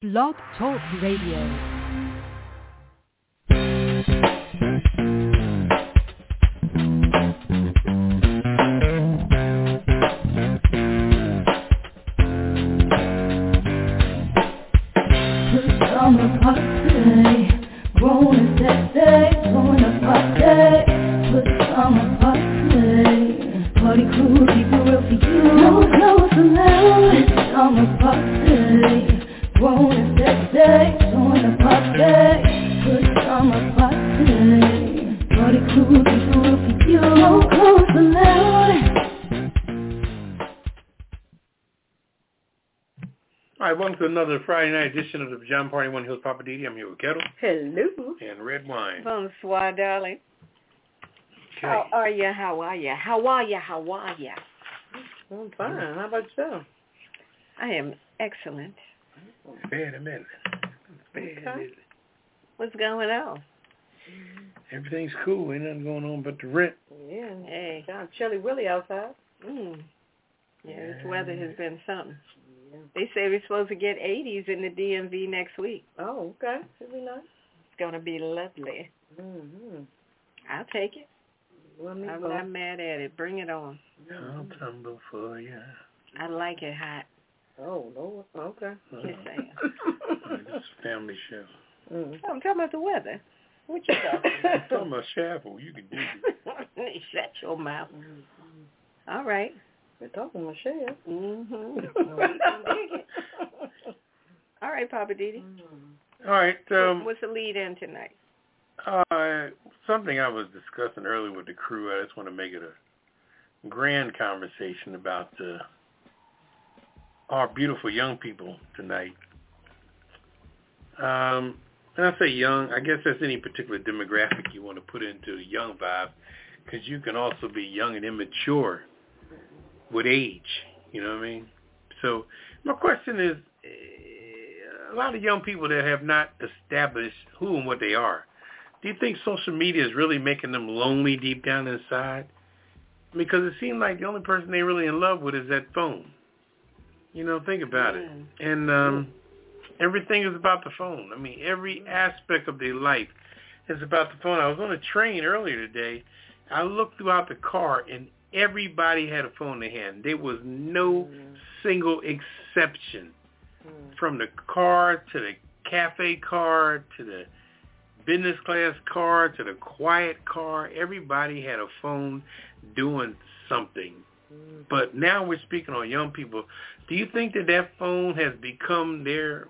Blog Talk Radio. Another Friday night edition of the Pajama Party, One Hills Papa Didi. I'm here with Kettle. Hello. And Red Wine. Bonsoir, darling. Okay. How are you? How are you? How are you? How are you? I'm fine. How about yourself? I am excellent. Bad a minute. Okay. What's going on? Everything's cool. Ain't nothing going on but the rent. Yeah. Hey. Kind of chilly willy outside. Yeah, this weather has been something. They say we're supposed to get 80s in the DMV next week. Oh, okay. Should be nice. It's going to be lovely. Mm-hmm. I'll take it. I'm not mad at it. Bring it on. I'll tumble for you. I like it hot. Oh, no. Okay. Just saying. It's a family show. Mm. I'm talking about the weather. What you talking about? I'm talking about Shaffle. You can do it. Shut your mouth. All right. We're talking Michelle. All right, Papa Didi. All right. What's the lead in tonight? Something I was discussing earlier with the crew. I just want to make it a grand conversation about our beautiful young people tonight. And I say young, I guess that's any particular demographic you want to put into the young vibe, because you can also be young and immature with age, you know what I mean? So my question is, a lot of young people that have not established who and what they are, do you think social media is really making them lonely deep down inside? Because it seems like the only person they're really in love with is that phone. You know, think about it. And everything is about the phone. I mean, every aspect of their life is about the phone. I was on a train earlier today. I looked throughout the car, and everybody had a phone in their hand. There was no single exception. From the car to the cafe car to the business class car to the quiet car, everybody had a phone doing something. But now we're speaking on young people. Do you think that phone has become their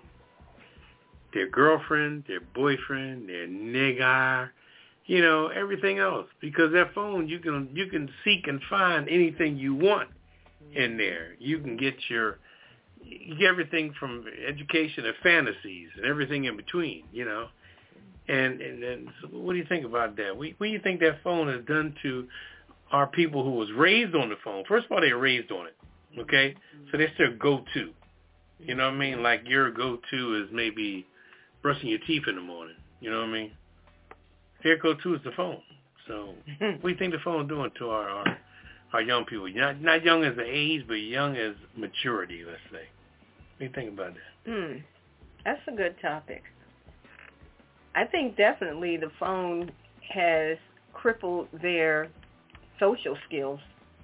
girlfriend, their boyfriend, their nigga, you know, everything else? Because that phone, you can seek and find anything you want in there. You can get everything from education to fantasies and everything in between, you know. And so what do you think about that? What do you think that phone has done to our people who was raised on the phone? First of all, they were raised on it, okay? So that's their go-to. You know what I mean? Like your go-to is maybe brushing your teeth in the morning. You know what I mean? Their go-to is the phone. So what do you think the phone is doing to our young people? Not young as the age, but young as maturity, let's say. What do you think about that? That's a good topic. I think definitely the phone has crippled their social skills,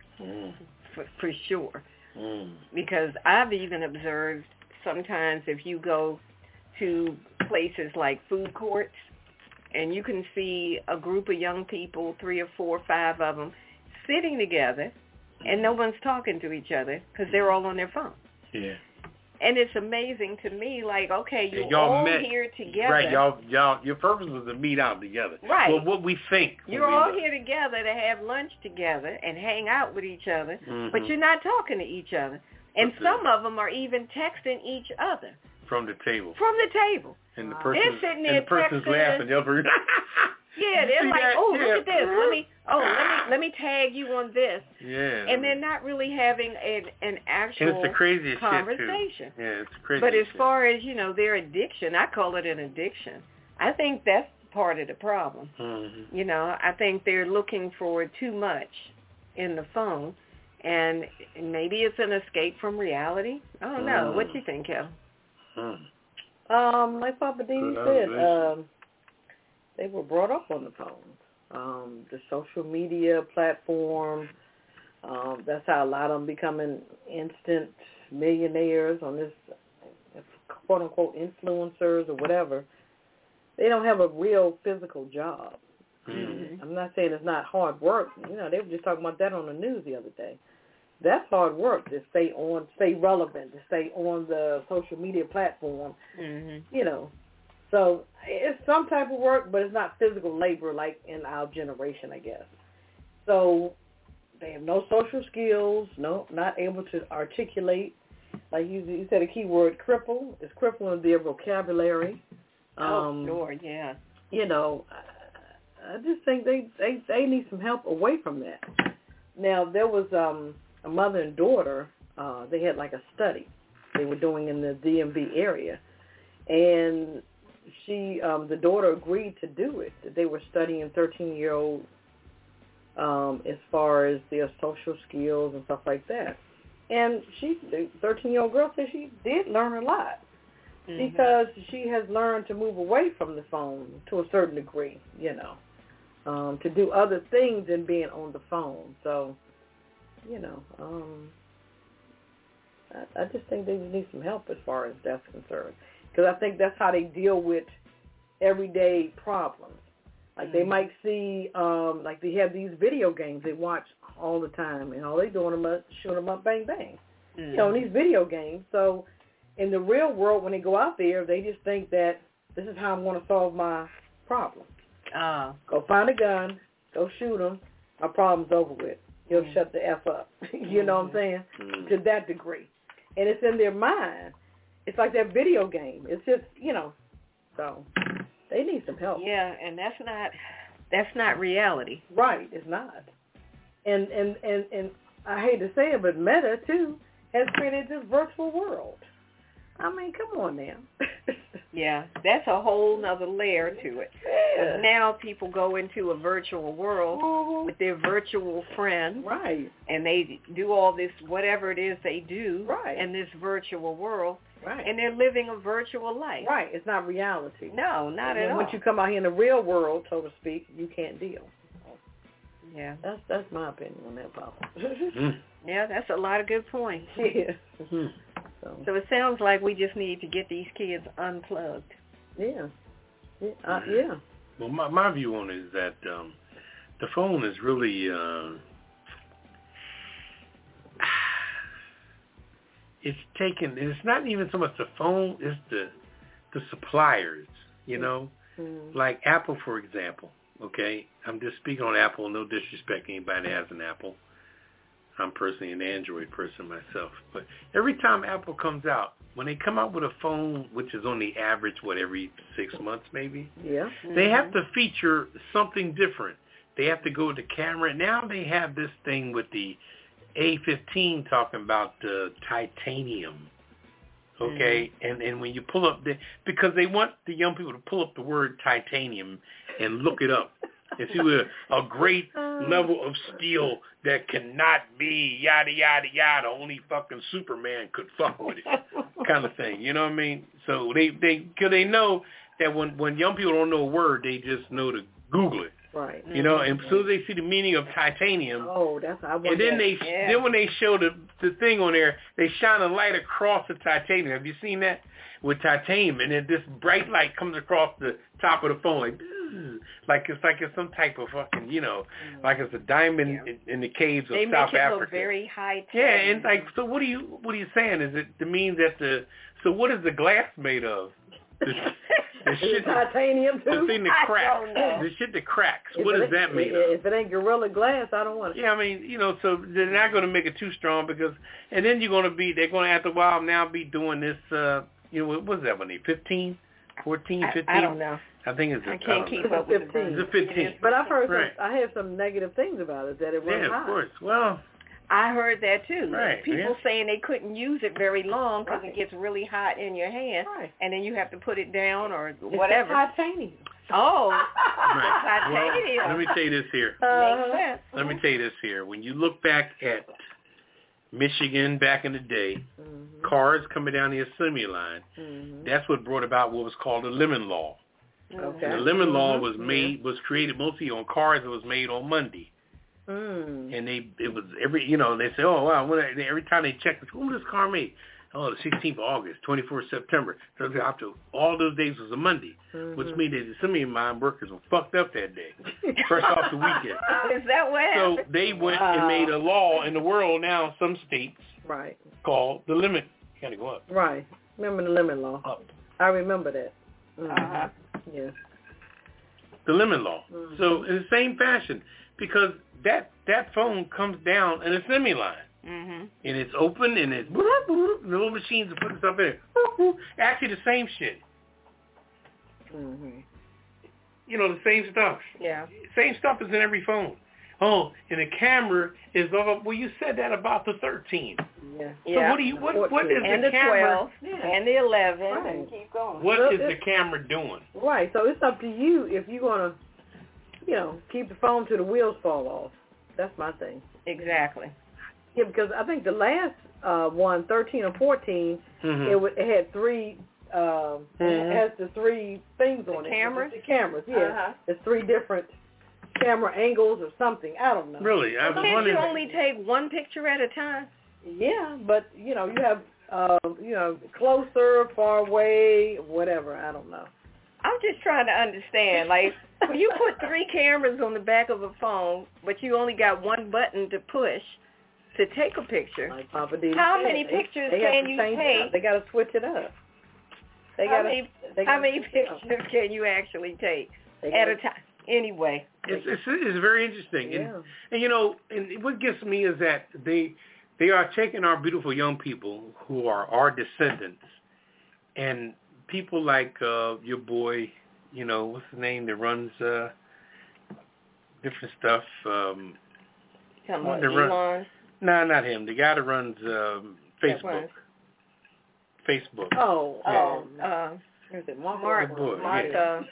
for sure. Because I've even observed sometimes if you go to places like food courts, and you can see a group of young people, 3 or 4 or 5 of them, sitting together, and no one's talking to each other because they're all on their phone. Yeah. And it's amazing to me, like, okay, you're all here together. Right, y'all, your purpose was to meet out together. Right. Well, what we think. You're all here together to have lunch together and hang out with each other, but you're not talking to each other. And some of them are even texting each other. From the table. And the person, they're sitting there person's laughing. Yeah, they're like, look at this. Let me tag you on this. Yeah. And they're not really having an actual and it's the craziest conversation. Shit too. Yeah, it's crazy. But as far as, you know, their addiction, I call it an addiction. I think that's part of the problem. You know, I think they're looking for too much in the phone, and maybe it's an escape from reality. I don't know. What do you think, Kel? Like Papa D Good said, observation. they were brought up on the phone. The social media platform, that's how a lot of them becoming instant millionaires on this quote-unquote influencers or whatever. They don't have a real physical job. Mm-hmm. I'm not saying it's not hard work. You know, they were just talking about that on the news the other day. That's hard work to stay relevant, to stay on the social media platform. Mm-hmm. You know, so it's some type of work, but it's not physical labor like in our generation, I guess. So they have no social skills, not able to articulate. Like you said, a key word, cripple. It's crippling their vocabulary. Sure, yeah. You know, I just think they need some help away from that. Now, there was a mother and daughter. They had like a study they were doing in the DMV area. And the daughter agreed to do it. They were studying 13-year-olds as far as their social skills and stuff like that. And the 13-year-old girl said she did learn a lot because she has learned to move away from the phone to a certain degree, you know, to do other things than being on the phone. So, you know, I just think they need some help as far as that's concerned. Because I think that's how they deal with everyday problems. Like they might see, like they have these video games they watch all the time, and all they doing is shooting them up, bang, bang. You know, in these video games. So in the real world, when they go out there, they just think that this is how I'm going to solve my problem. Go find a gun, go shoot him, my problem's over with. He'll shut the F up. You know what I'm saying? To that degree. And it's in their mind. It's like that video game. It's just, you know, so they need some help. Yeah, and that's not reality. Right, it's not. And I hate to say it, but Meta too has created this virtual world. I mean, come on now. Yeah, that's a whole nother layer to it. Yeah. Now people go into a virtual world with their virtual friends. Right. And they do all this, whatever it is they do in this virtual world. Right. And they're living a virtual life. Right. It's not reality. No, not at all. Once you come out here in the real world, so to speak, you can't deal. Yeah. That's my opinion on that, Papa. Yeah, that's a lot of good points. Yeah. So it sounds like we just need to get these kids unplugged. Yeah. Yeah. Well, my view on it is that the phone is really it's not even so much the phone, it's the suppliers, you know, like Apple, for example. Okay, I'm just speaking on Apple, no disrespect to anybody that has an Apple. I'm personally an Android person myself. But every time Apple comes out, when they come out with a phone, which is on the average, every 6 months maybe, they have to feature something different. They have to go with the camera. Now they have this thing with the A15 talking about the titanium. Okay, and when you pull up because they want the young people to pull up the word titanium and look it up and see what a great level of steel that cannot be yada yada yada. Only fucking Superman could fuck with it, kind of thing. You know what I mean? So because they know that when young people don't know a word, they just know to Google it. Right. You know, and as soon as they see the meaning of titanium, and then then when they show the thing on there, they shine a light across the titanium. Have you seen that with titanium? And then this bright light comes across the top of the phone, like it's some type of fucking, you know, like it's a diamond in the caves of South Africa. They make it look very high tech. Yeah, and like, so what are you saying? Is it to mean that so what is the glass made of? The shit titanium too. The thing that cracks. The shit that cracks. What does that mean? If it ain't Gorilla Glass, I don't want it. Yeah, I mean, you know, so they're not going to make it too strong and then they're going to after a while now be doing this, you know, what was that one? 15? 14, 15? I don't know. I think it's I can't keep up with 15. It's 15. But I've heard I have some negative things about it, that it runs high. Yeah, of course. Well, I heard that too. Right, People saying they couldn't use it very long because it gets really hot in your hand, and then you have to put it down or whatever. It's titanium. Oh, titanium. Well, let me tell you this here. Makes sense. Let me tell you this here. When you look back at Michigan back in the day, cars coming down the assembly line. That's what brought about what was called the Lemon Law. Okay. The Lemon Law was created mostly on cars that was made on Monday. And it was they say, oh wow, every time they check, when was this car made? Oh, the 16th of August, 24th of September. So after all those days was a Monday, which means that some of my workers were fucked up that day, first off the weekend. Is that what happened? So they went and made a law in the world now, some states, called the limit. You got to go up. Right. Remember the Lemon Law? Up. I remember that. Yeah. The Lemon Law. So in the same fashion, because that phone comes down an assembly line. And it's open, and it's the little machines are putting stuff in it. Actually, the same shit. The same stuff. Yeah. Same stuff is in every phone. Oh, and the camera is well. You said that about the 13. Yeah. So what is and the camera? 12 and the 11 Right. and keep going. What is the camera doing? Right. So it's up to you if you want to, keep the phone till the wheels fall off. That's my thing. Exactly. Yeah, because I think the last one, 13 or 14, it had three. It has the three things on it. Cameras? The cameras, yeah. It's three different camera angles or something. I don't know. Really? I was Can't wondering. you only take one picture at a time? Yeah, but you have closer, far away, whatever. I don't know. I'm just trying to understand. Like, when you put three cameras on the back of a phone, but you only got one button to push to take a picture, Like Papa D how said, many pictures they can have to you change it take? up. They got to switch it up. How many pictures can you actually take at a time? Anyway. It's very interesting. Yeah. And what gets me is that they are taking our beautiful young people who are our descendants, and people like your boy, what's his name that runs different stuff. Talking about Elon? No, not him. The guy that runs Facebook. Facebook. Is it Mark Zuckerberg?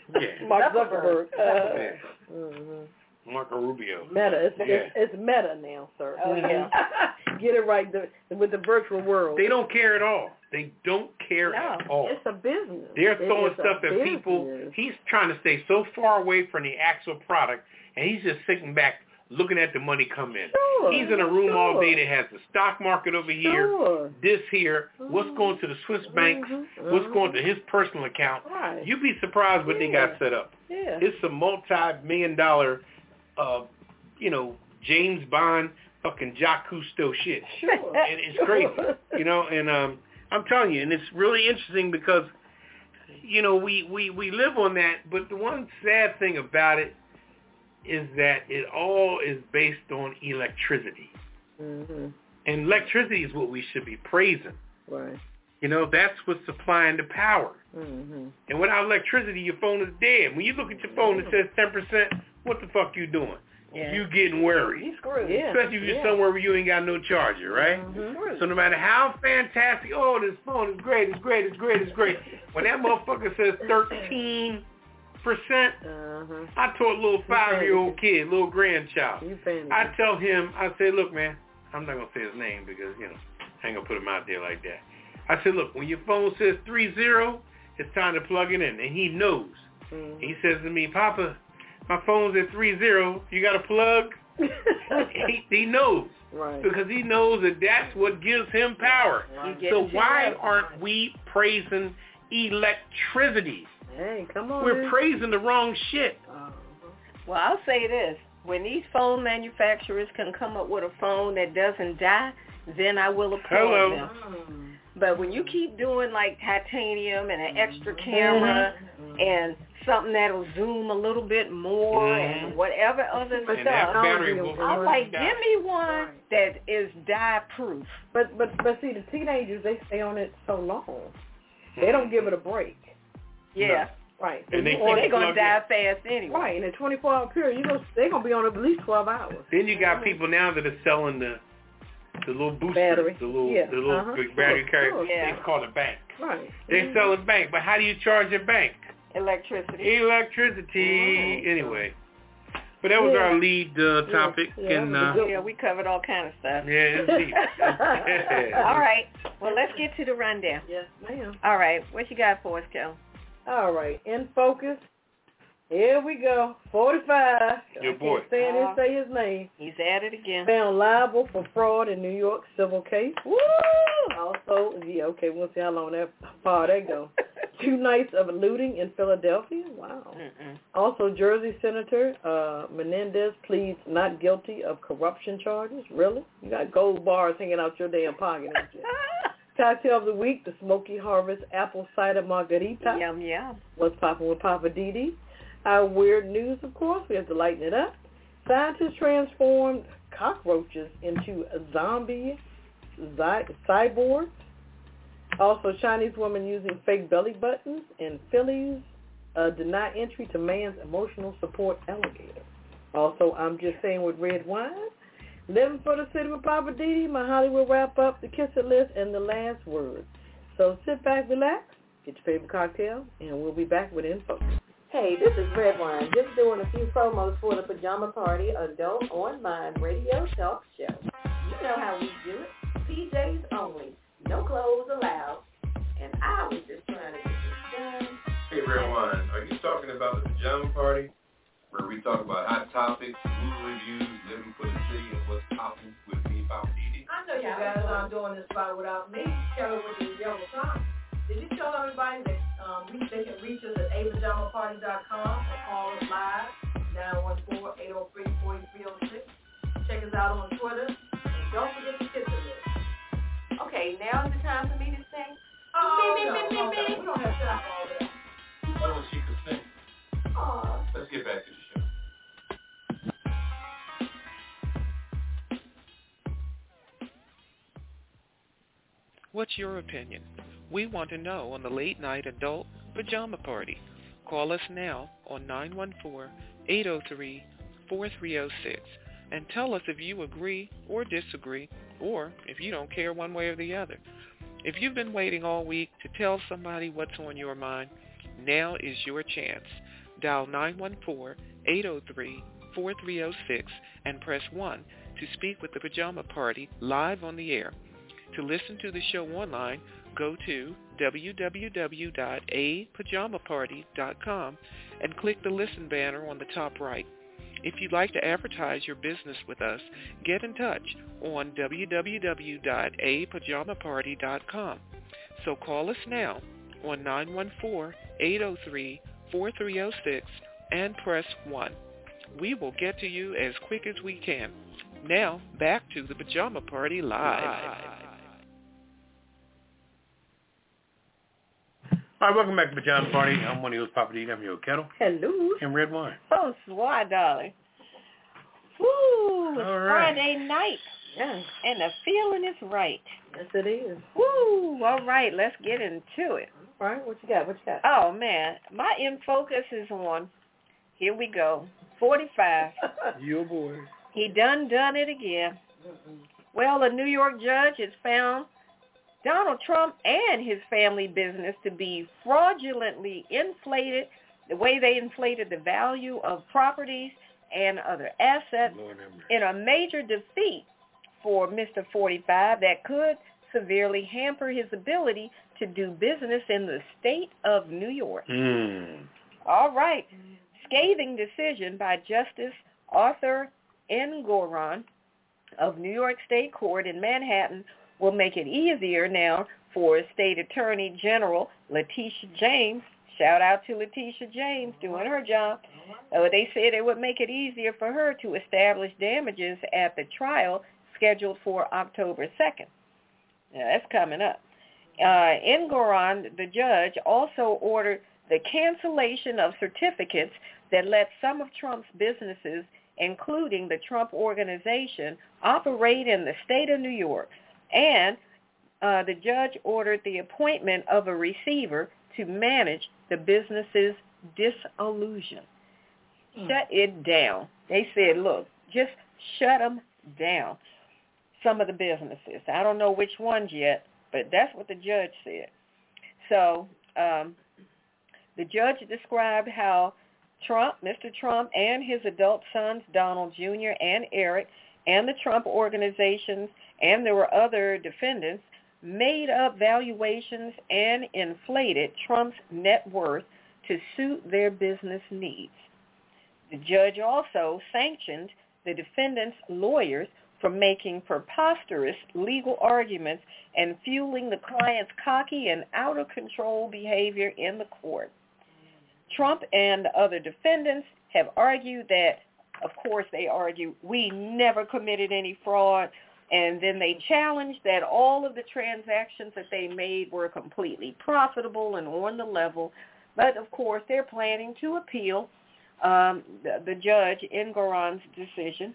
Marco Rubio. Meta. It's Meta now, sir. Oh, yeah. Get it right with the virtual world. They don't care at all. They don't care at all. It's a business. They're throwing stuff at people. He's trying to stay so far away from the actual product, and he's just sitting back looking at the money come in. Sure, he's in a room all day that has the stock market over here, this here, what's going to the Swiss banks, what's going to his personal account. Right. You'd be surprised what they got set up. Yeah. It's a multi-million-dollar, James Bond fucking Jacques Cousteau shit. Sure. And it's crazy, and I'm telling you, and it's really interesting because, we live on that, but the one sad thing about it is that it all is based on electricity. And electricity is what we should be praising. Right. That's what's supplying the power. And without electricity, your phone is dead. When you look at your phone, it says 10%. What the fuck you doing? Yeah. You getting worried. You screwed. Yeah. Especially if you're somewhere where you ain't got no charger, right? So no matter how fantastic, this phone is great, it's great. When that motherfucker says 13%, I told a little 5-year-old kid, little grandchild. I tell him, I say, look, man, I'm not going to say his name because, I ain't going to put him out there like that. I said, look, when your phone says 30, it's time to plug it in. And he knows. He says to me, Papa, my phone's at 30. You got a plug? He knows. Right. Because he knows that that's what gives him power. Right. So why aren't we praising electricity? Hey, come on. We're praising the wrong shit. Well, I'll say this. When these phone manufacturers can come up with a phone that doesn't die, then I will applaud them. But when you keep doing like titanium and an extra camera and something that'll zoom a little bit more and whatever other And that stuff, battery will I'm like, give me one that is die-proof. But see, the teenagers, they stay on it so long. They don't give it a break. Yeah. Right. And they're going to die fast anyway. Right. In a 24-hour period, they're going to be on it at least 12 hours. Then you got people now that are selling the little booster, battery. the little battery carrier. Yeah. They call it bank. Right. They sell a bank, but how do you charge a bank? Electricity. Electricity. Anyway, But that was our lead topic. Yeah, we covered all kind of stuff. Yeah, indeed. All right. Well, let's get to the rundown. Yes, ma'am. All right. What you got for us, Kel? All right. In focus. Here we go. 45. Your boy. Can't say his name. He's at it again. Found liable for fraud in New York civil case. Woo! Also, we'll see how long that goes. 2 nights of looting in Philadelphia. Wow. Mm-mm. Also, Jersey Senator Menendez pleads not guilty of corruption charges. Really? You got gold bars hanging out your damn pocket, don't you? Cocktail of the week, the Smoky Harvest Apple Cider Margarita. Yum, yum. What's popping with Papa Didi? Our weird news, of course. We have to lighten it up. Scientists transformed cockroaches into zombie cyborgs. Also, Chinese woman using fake belly buttons. And Phillies deny entry to man's emotional support alligator. Also, I'm just saying with red wine. Living for the city with Papa Didi, my Hollywood wrap-up, the kiss it list, and the last word. So sit back, relax, get your favorite cocktail, and we'll be back with In Focus. Hey, this is Redwine, just doing a few promos for the Pajama Party Adult Online Radio Talk Show. You know how we do it. PJs only. No clothes allowed. And I was just trying to get this done. Hey, Redwine, are you talking about the Pajama Party, where we talk about hot topics, movie reviews, living for the city, and what's popping with me, Papa Didi? I know you guys aren't doing this spot without me. Kelly with the Yellow Sox. Did you tell everybody that they can reach us at apajamaparty.com or call us live, 914-803-4306. Check us out on Twitter, and don't forget to tip the list. Okay, now is the time for me to sing. We don't have time for all that. Oh, she could sing. Aw. Let's get back to the show. What's your opinion? We want to know on the Late Night Adult Pajama Party. Call us now on 914-803-4306 and tell us if you agree or disagree, or if you don't care one way or the other. If you've been waiting all week to tell somebody what's on your mind, now is your chance. Dial 914-803-4306 and press 1 to speak with the Pajama Party live on the air. To listen to the show online, go to www.apajamaparty.com and click the listen banner on the top right. If you'd like to advertise your business with us, get in touch on www.apajamaparty.com. So call us now on 914-803-4306 and press 1. We will get to you as quick as we can. Now, back to the Pajama Party Live. All right, welcome back to Pajama Party. I'm one of yours, Papa D. I'm your kettle. Hello. And red wine. Oh, swat, darling. Woo, it's right. Friday night. Yeah. And the feeling is right. Yes, it is. Woo, all right, let's get into it. All right, what you got? Oh, man, my In Focus is on, here we go, 45. Your boy. He done it again. Well, a New York judge has found Donald Trump and his family business to be fraudulently inflated, the way they inflated the value of properties and other assets in a major defeat for Mr. 45 that could severely hamper his ability to do business in the state of New York. All right. Scathing decision by Justice Arthur Engoron of New York State Court in Manhattan will make it easier now for State Attorney General Letitia James. Shout out to Letitia James doing her job. They said it would make it easier for her to establish damages at the trial scheduled for October 2nd. Now, that's coming up. Engoron, the judge, also ordered the cancellation of certificates that let some of Trump's businesses, including the Trump Organization, operate in the state of New York. And the judge ordered the appointment of a receiver to manage the business's dissolution. Shut it down. They said, look, just shut them down, some of the businesses. I don't know which ones yet, but that's what the judge said. So the judge described how Mr. Trump and his adult sons, Donald Jr. and Eric, and the Trump organizations, and there were other defendants, made up valuations and inflated Trump's net worth to suit their business needs. The judge also sanctioned the defendants' lawyers for making preposterous legal arguments and fueling the client's cocky and out-of-control behavior in the court. Trump and other defendants have argued that, of course they argue, we never committed any fraud, and then they challenged that all of the transactions that they made were completely profitable and on the level. But, of course, they're planning to appeal the judge Engoron's decision.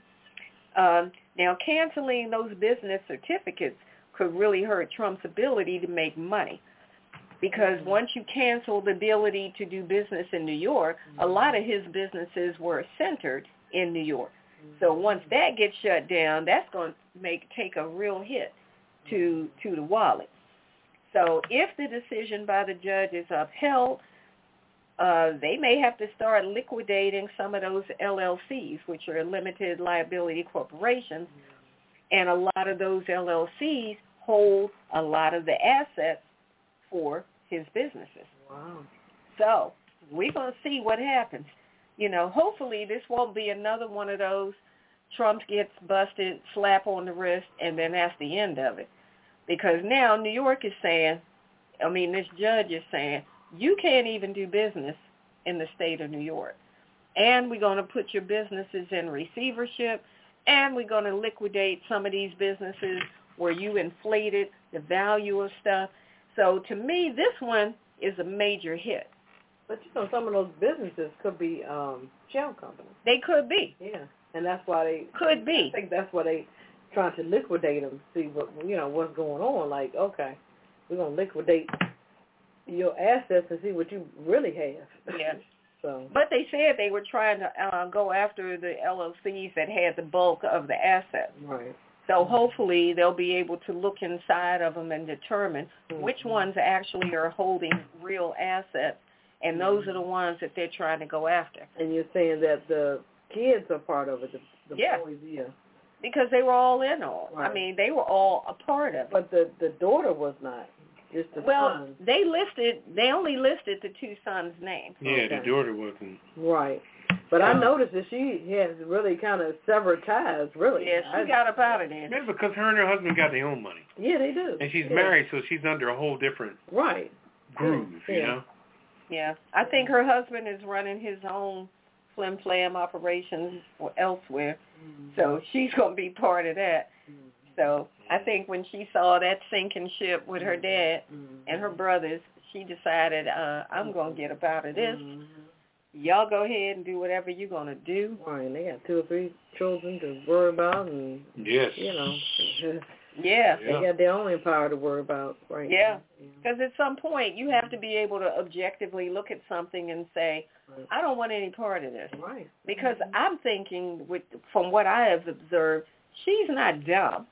Now, canceling those business certificates could really hurt Trump's ability to make money. Because once you cancel the ability to do business in New York, a lot of his businesses were centered in New York. So once that gets shut down, that's going to take a real hit to the wallet. So if the decision by the judge is upheld, they may have to start liquidating some of those LLCs, which are limited liability corporations, and a lot of those LLCs hold a lot of the assets for his businesses. Wow. So we're going to see what happens. You know, hopefully this won't be another one of those Trump gets busted, slap on the wrist, and then that's the end of it. Because now New York is saying, this judge is saying, you can't even do business in the state of New York. And we're going to put your businesses in receivership, and we're going to liquidate some of these businesses where you inflated the value of stuff. So to me, this one is a major hit. But, some of those businesses could be shell companies. They could be. Yeah, and that's why they... Could be. I think that's why they trying to liquidate them, see what, what's going on. Like, okay, we're going to liquidate your assets and see what you really have. Yeah. So. But they said they were trying to go after the LLCs that had the bulk of the assets. Right. So hopefully they'll be able to look inside of them and determine which ones actually are holding real assets, and those are the ones that they're trying to go after. And you're saying that the kids are part of it, the yeah. boys, yeah. Because they were all in on. Right. They were all a part of it. But the daughter was not. Just the son. They only listed the two sons' names. Yeah, okay. The daughter wasn't. Right. But I noticed that she has really kind of severed ties, really. Yeah, she got up out of there. Yeah, because her and her husband got their own money. Yeah, they do. And she's married, so she's under a whole different groove, you know? Yeah. I think her husband is running his own flim-flam operations elsewhere, so she's going to be part of that. So I think when she saw that sinking ship with her dad and her brothers, she decided, I'm going to get up out of this. Y'all go ahead and do whatever you're going to do. Right, and they got 2 or 3 children to worry about, and, yes. Yeah. They got their own empire to worry about, right? Yeah, because at some point you have to be able to objectively look at something and say, I don't want any part of this. Right. Because I'm thinking, from what I have observed, she's not dumb.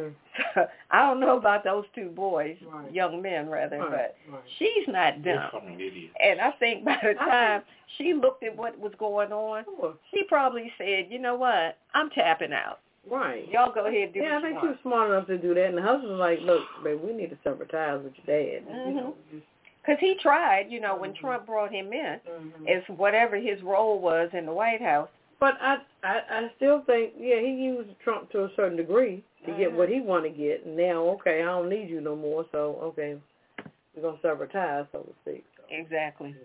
I don't know about those 2 boys, young men rather, but she's not dumb. And I think by the time she looked at what was going on, she probably said, you know what, I'm tapping out. Right. Y'all go ahead and do what you want. Yeah, I think she was smart enough to do that. And the husband was like, look, babe, we need to sever ties with your dad. Because he tried, when Trump brought him in, as whatever his role was in the White House. But I still think, he used Trump to a certain degree to get what he wanted to get. And now, okay, I don't need you no more, so, okay, we're going to sever ties, so to speak. So. Exactly.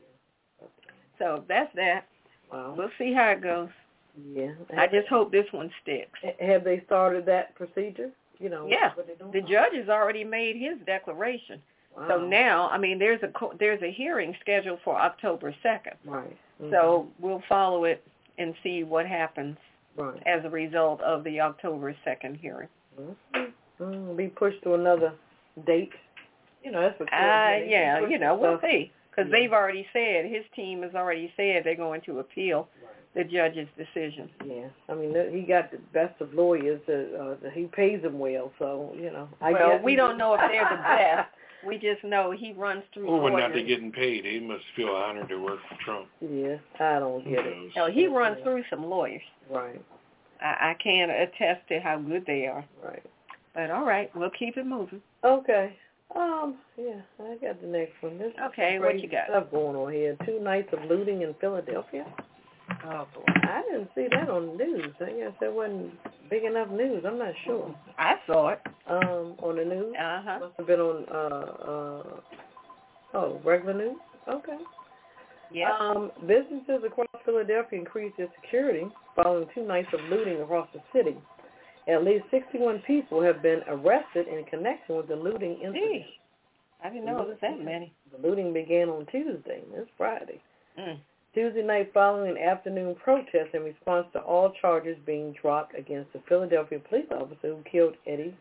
So that's that. Wow. We'll see how it goes. Yeah. I just hope this one sticks. Have they started that procedure? Yeah. The judge has already made his declaration. Wow. So now, there's a hearing scheduled for October 2nd. Right. So we'll follow it and see what happens as a result of the October 2nd hearing. It'll be pushed to another date. That's what we'll see. Because they've already said, his team has already said they're going to appeal the judge's decision. Yeah. He got the best of lawyers. He pays them well, so, I guess. We don't know if they're the best. We just know he runs through Or when lawyers. not they getting paid, they must feel honored to work for Trump. Yeah, I don't get it. No, he runs through some lawyers. Right. I can't attest to how good they are. Right. But all right, we'll keep it moving. Okay. Yeah, I got the next one. This Okay, what you got? Stuff going on here. 2 nights of looting in Philadelphia. Oh boy. I didn't see that on the news. I guess that wasn't big enough news. I'm not sure. I saw it. On the news? Uh-huh. Must have been on regular news? Okay. Yeah. Businesses across Philadelphia increased their security following 2 nights of looting across the city. At least 61 people have been arrested in connection with the looting incident. I didn't know it was that many. The looting began on Tuesday. It's Friday. Mm. Tuesday night following an afternoon protest in response to all charges being dropped against the Philadelphia police officer who killed Eddie,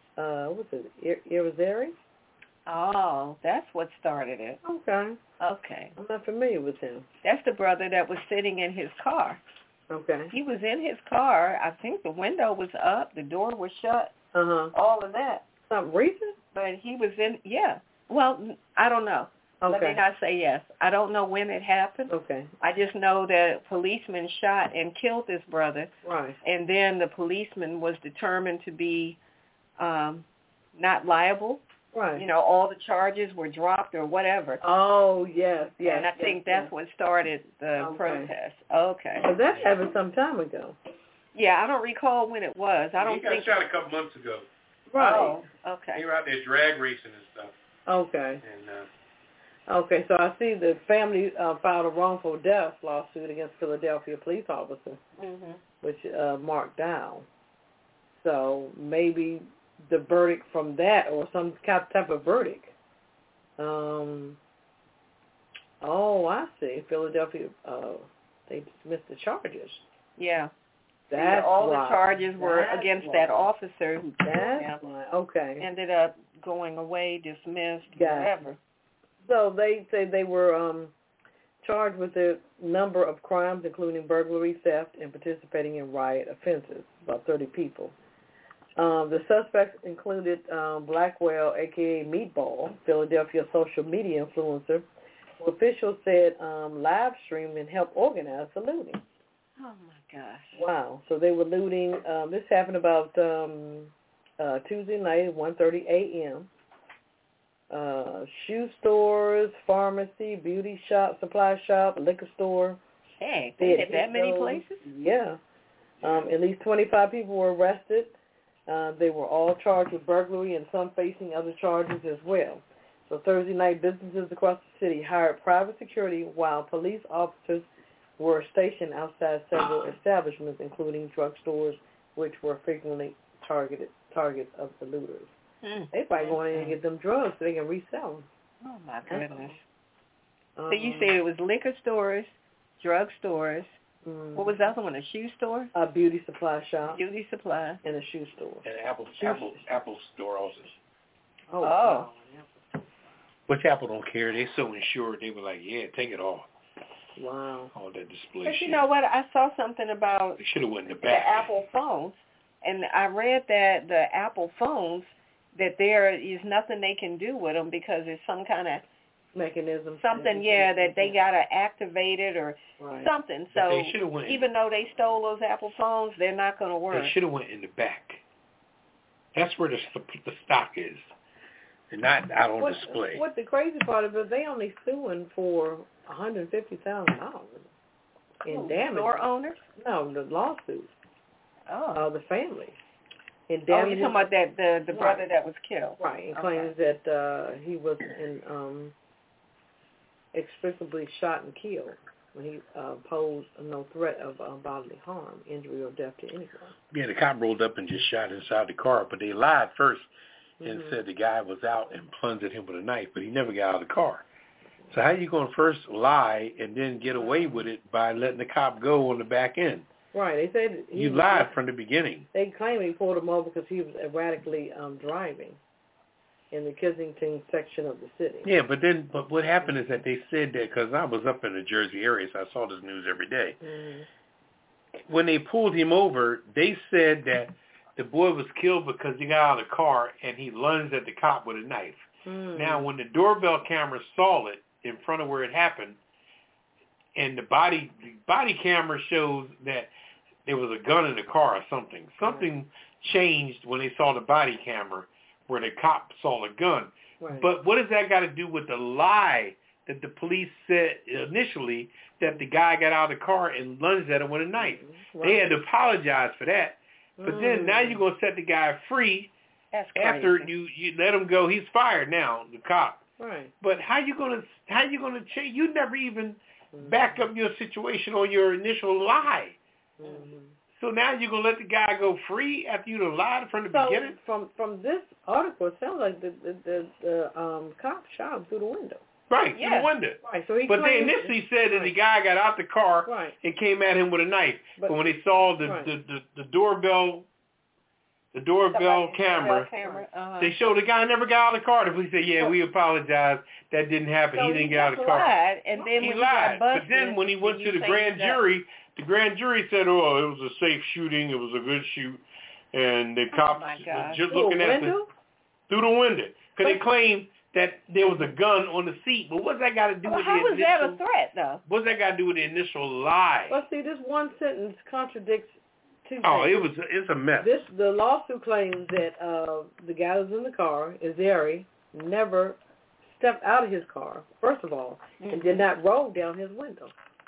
Irizarry? Oh, that's what started it. Okay. Okay. I'm not familiar with him. That's the brother that was sitting in his car. Okay. He was in his car. I think the window was up, the door was shut, all of that. Something recent? But he was in, yeah. Well, I don't know. Okay. Let me not say yes. I don't know when it happened. Okay. I just know that a policeman shot and killed his brother. Right. And then the policeman was determined to be not liable. Right. You know, all the charges were dropped or whatever. Oh, yes. And I think that's what started the protest. Okay. But that happened some time ago. Yeah, I don't recall when it was. I don't think. He got shot a couple months ago. Right. Oh, okay. They were out there drag racing and stuff. Okay. And okay, so I see the family filed a wrongful death lawsuit against Philadelphia police officer, which Mark Dow. So maybe the verdict from that, or some type of verdict. Oh, I see. Philadelphia, they dismissed the charges. Yeah. That's all why. the charges were against that officer who That's why. Okay. ended up going away, dismissed, Gotcha. whatever. So they say they were charged with a number of crimes, including burglary, theft, and participating in riot offenses, about 30 people. The suspects included Blackwell, a.k.a. Meatball, Philadelphia social media influencer, who officials said live streamed and helped organize the looting. Oh, my gosh. Wow. So they were looting. This happened about Tuesday night at 1:30 a.m. Shoe stores, pharmacy, beauty shop, supply shop, liquor store. Hey, they hit that many places? Yeah. At least 25 people were arrested. They were all charged with burglary and some facing other charges as well. So Thursday night, businesses across the city hired private security while police officers were stationed outside several establishments, including drugstores, which were frequently targets of the looters. They probably going in and get them drugs so they can resell them. Oh, my goodness. So you said it was liquor stores, drug stores. What was the other one, a shoe store? A beauty supply shop. Beauty supply. And a shoe store. And Apple store also. Oh. Wow. Which Apple don't care. They so insured. They were like, yeah, take it all. Wow. All that display But shit. you know what? I saw something about they should have went in the the back. Apple phones, and I read that the Apple phones, that there is nothing they can do with them because it's some kind of mechanism. Something, yeah, that they got to activate it or something. So even though they stole those Apple phones, they're not going to work. They should have went in the back. That's where the stock is, and not out on display. What the crazy part of it, they only suing for $150,000 in damage. Store owners? No, the lawsuit. Oh. The family. In you're talking about that the brother that was killed. Right. And claims that he was explicitly shot and killed when he posed no threat of bodily harm, injury, or death to anyone. Yeah, the cop rolled up and just shot inside the car, but they lied first and said the guy was out and plunged at him with a knife, but he never got out of the car. So how are you going to first lie and then get away with it by letting the cop go on the back end? Right. They said you lied from the beginning. They claim he pulled him over because he was erratically driving in the Kensington section of the city. Yeah, but what happened is that they said that, because I was up in the Jersey area, so I saw this news every day. When they pulled him over, they said that the boy was killed because he got out of the car and he lunged at the cop with a knife. Now, when the doorbell camera saw it in front of where it happened, and the body camera shows that there was a gun in the car or something. Something changed when they saw the body camera where the cop saw the gun. Right. But what does that got to do with the lie that the police said initially that the guy got out of the car and lunged at him with a knife? Right. They had to apologize for that. But then now you're going to set the guy free after you let him go. He's fired now, the cop. Right. But how you gonna change? You never even back up your situation on your initial lie. So now you're gonna let the guy go free after you done lied from the beginning? From this article, it sounds like the cop shot him through the window. Right, through the window. Right. So but they initially said that the guy got out the car and came at him with a knife. But when they saw the doorbell camera, they showed the guy never got out of the car. The police said, "Yeah, we apologize. That didn't happen. So he didn't get out of the car." Lied, and then he lied. But then when he went to the grand jury, the grand jury said, "Oh, it was a safe shooting. It was a good shoot." And the cops was just looking at through the window because they claimed that there was a gun on the seat. But what's that got to do with the initial? How was that a threat, though? What's that got to do with the initial lie? Well, see, this one sentence contradicts two things. Oh, it's a mess. The lawsuit claims that the guy who was in the car, Azari, never stepped out of his car, first of all, and did not roll down his window.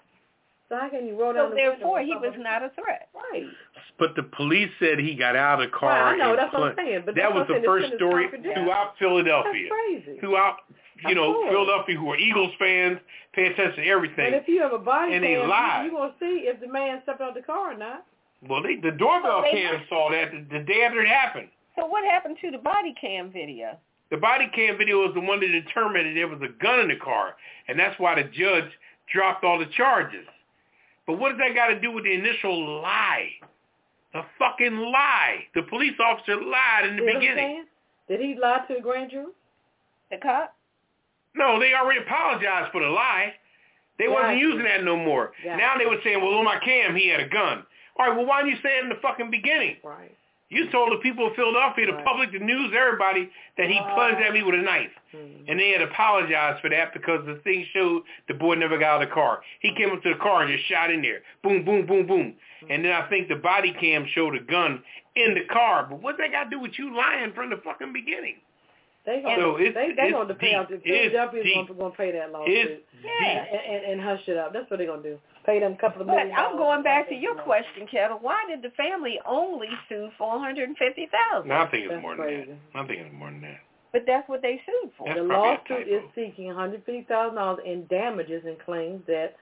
So how can you roll down the window? So therefore, he was not a threat. Right. But the police said he got out of the car. Right, I know, that's what I'm saying. But that was the first story throughout Philadelphia. That's crazy. Throughout, Philadelphia, who are Eagles fans, pay attention to everything. But if you have a body cam, you're going to see if the man stepped out of the car or not. Well, the doorbell cam saw that the day after it happened. So what happened to the body cam video? The body cam video was the one that determined that there was a gun in the car, and that's why the judge dropped all the charges. But what does that got to do with the initial lie? The fucking lie. The police officer lied in the beginning. Did he lie to the grand jury? The cop? No, they already apologized for the lie. They wasn't using that no more. Now they were saying, well, on my cam, he had a gun. All right, well, why didn't you say it in the fucking beginning? Right. You told the people of Philadelphia, the public, the news, everybody, that he plunged at me with a knife. And they had apologized for that because the thing showed the boy never got out of the car. He came up to the car and just shot in there. Boom, boom, boom, boom. And then I think the body cam showed a gun in the car. But what's that got to do with you lying from the fucking beginning? They're going to pay out. Philadelphia's going to pay that lawsuit. And hush it up. That's what they're going to do. Pay them a couple of million. But I'm going back to your question, Kettle. Why did the family only sue for $150,000? No, I think it's more than that. I think it's more than that. But that's what they sued for. The lawsuit is seeking $150,000 in damages and claims that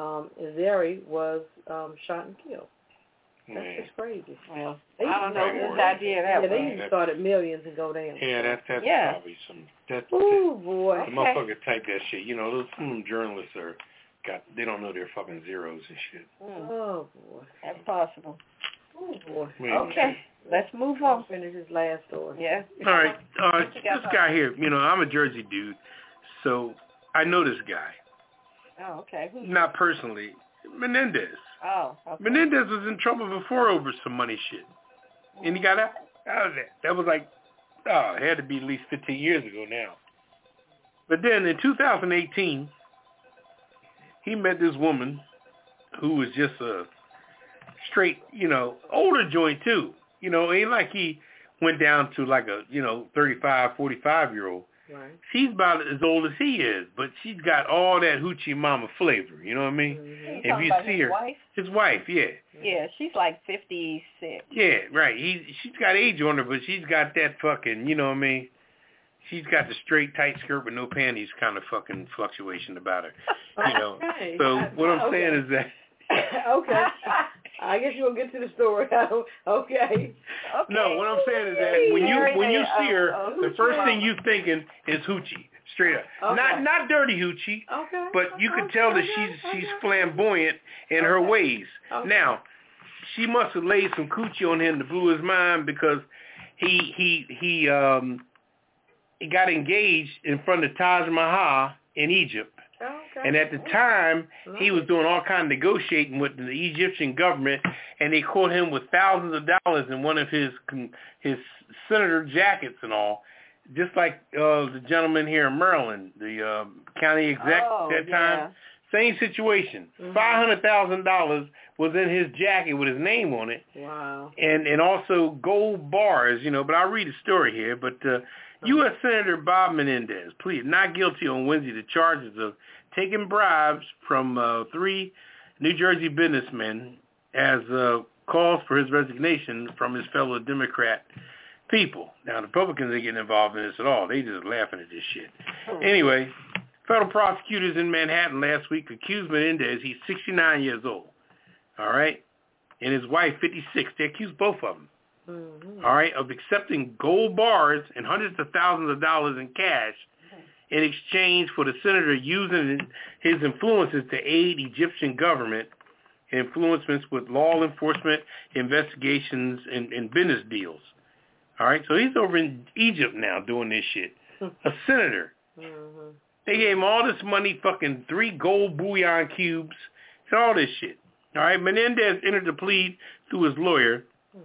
Azari was shot and killed. That's just crazy. Well, I don't know this idea that way. They even start at millions and go down. Yeah, that's probably some. Oh boy. The motherfucker type that shit. Some of them journalists they don't know their fucking zeros and shit. Oh boy. That's possible. Oh boy. Okay. Let's move on. Finish his last story. Yeah. All right. This guy here, I'm a Jersey dude, so I know this guy. Oh, okay. Not personally. Menendez. Oh, okay. Menendez was in trouble before over some money shit. And he got out. How was that? That was it had to be at least 15 years ago now. But then in 2018, he met this woman who was just a straight, older joint too. Ain't like he went down to like a, 35, 45-year-old. Right. She's about as old as he is, but she's got all that hoochie mama flavor. You know what I mean? Mm-hmm. If you see her, his wife, yeah. Yeah, she's like 56. Yeah, right. She's got age on her, but she's got that fucking, you know what I mean? She's got the straight tight skirt with no panties kind of fucking fluctuation about her. Okay. So what I'm saying is that. Okay. I guess you'll get to the story. Okay. No, what I'm saying is that when you see her, the first thing you thinking is hoochie, straight up. Okay. Not dirty hoochie, but you can tell that she's flamboyant in her ways. Okay. Now, she must have laid some coochie on him to blow his mind because he got engaged in front of Taj Mahal in Egypt. Okay. And at the time, he was doing all kind of negotiating with the Egyptian government, and they caught him with thousands of dollars in one of his senator jackets and all. just like the gentleman here in Maryland, the county exec at that time. Same situation. $500,000 was in his jacket with his name on it. Wow. And also gold bars, but I'll read the story here. But U.S. Senator Bob Menendez pleaded not guilty on Wednesday to charges of taking bribes from 3 New Jersey businessmen as calls for his resignation from his fellow Democrat people. Now, the Republicans ain't getting involved in this at all. They just laughing at this shit. Anyway, federal prosecutors in Manhattan last week accused Menendez, he's 69 years old, all right, and his wife, 56. They accused both of them, all right, of accepting gold bars and hundreds of thousands of dollars in cash in exchange for the senator using his influences to aid Egyptian government influences with law enforcement investigations and business deals. All right, so he's over in Egypt now doing this shit. A senator. They gave him all this money, fucking 3 gold bullion cubes, and all this shit. All right, Menendez entered the plea through his lawyer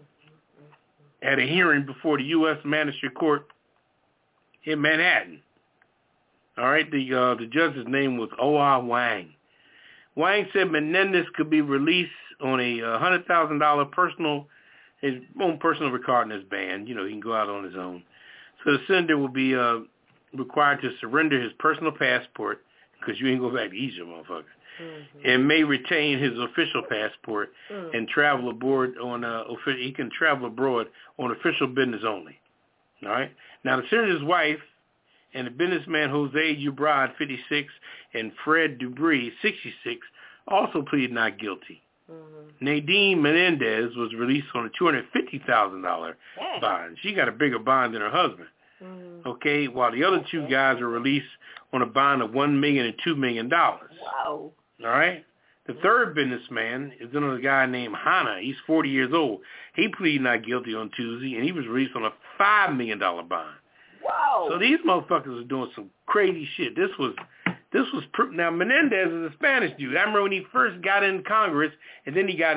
at a hearing before the U.S. Magistrate Court in Manhattan. All right, the judge's name was O.R. Wang. Wang said Menendez could be released on a $100,000 his own personal recording his band. He can go out on his own. So the senator will be required to surrender his personal passport, because you ain't go back to Egypt, motherfucker, and may retain his official passport and travel abroad he can travel abroad on official business only. All right. Now the senator's wife and the businessman Jose Ubrad, 56, and Fred Dubree, 66, also pleaded not guilty. Nadine Menendez was released on a $250,000 bond. She got a bigger bond than her husband. Okay, while the other 2 guys were released on a bond of $1 million and $2 million. Wow. All right. The third businessman is another guy named Hanna. He's 40 years old. He pleaded not guilty on Tuesday, and he was released on a $5 million bond. Wow. So these motherfuckers are doing some crazy shit. This was now Menendez is a Spanish dude. I remember when he first got in Congress, and then he got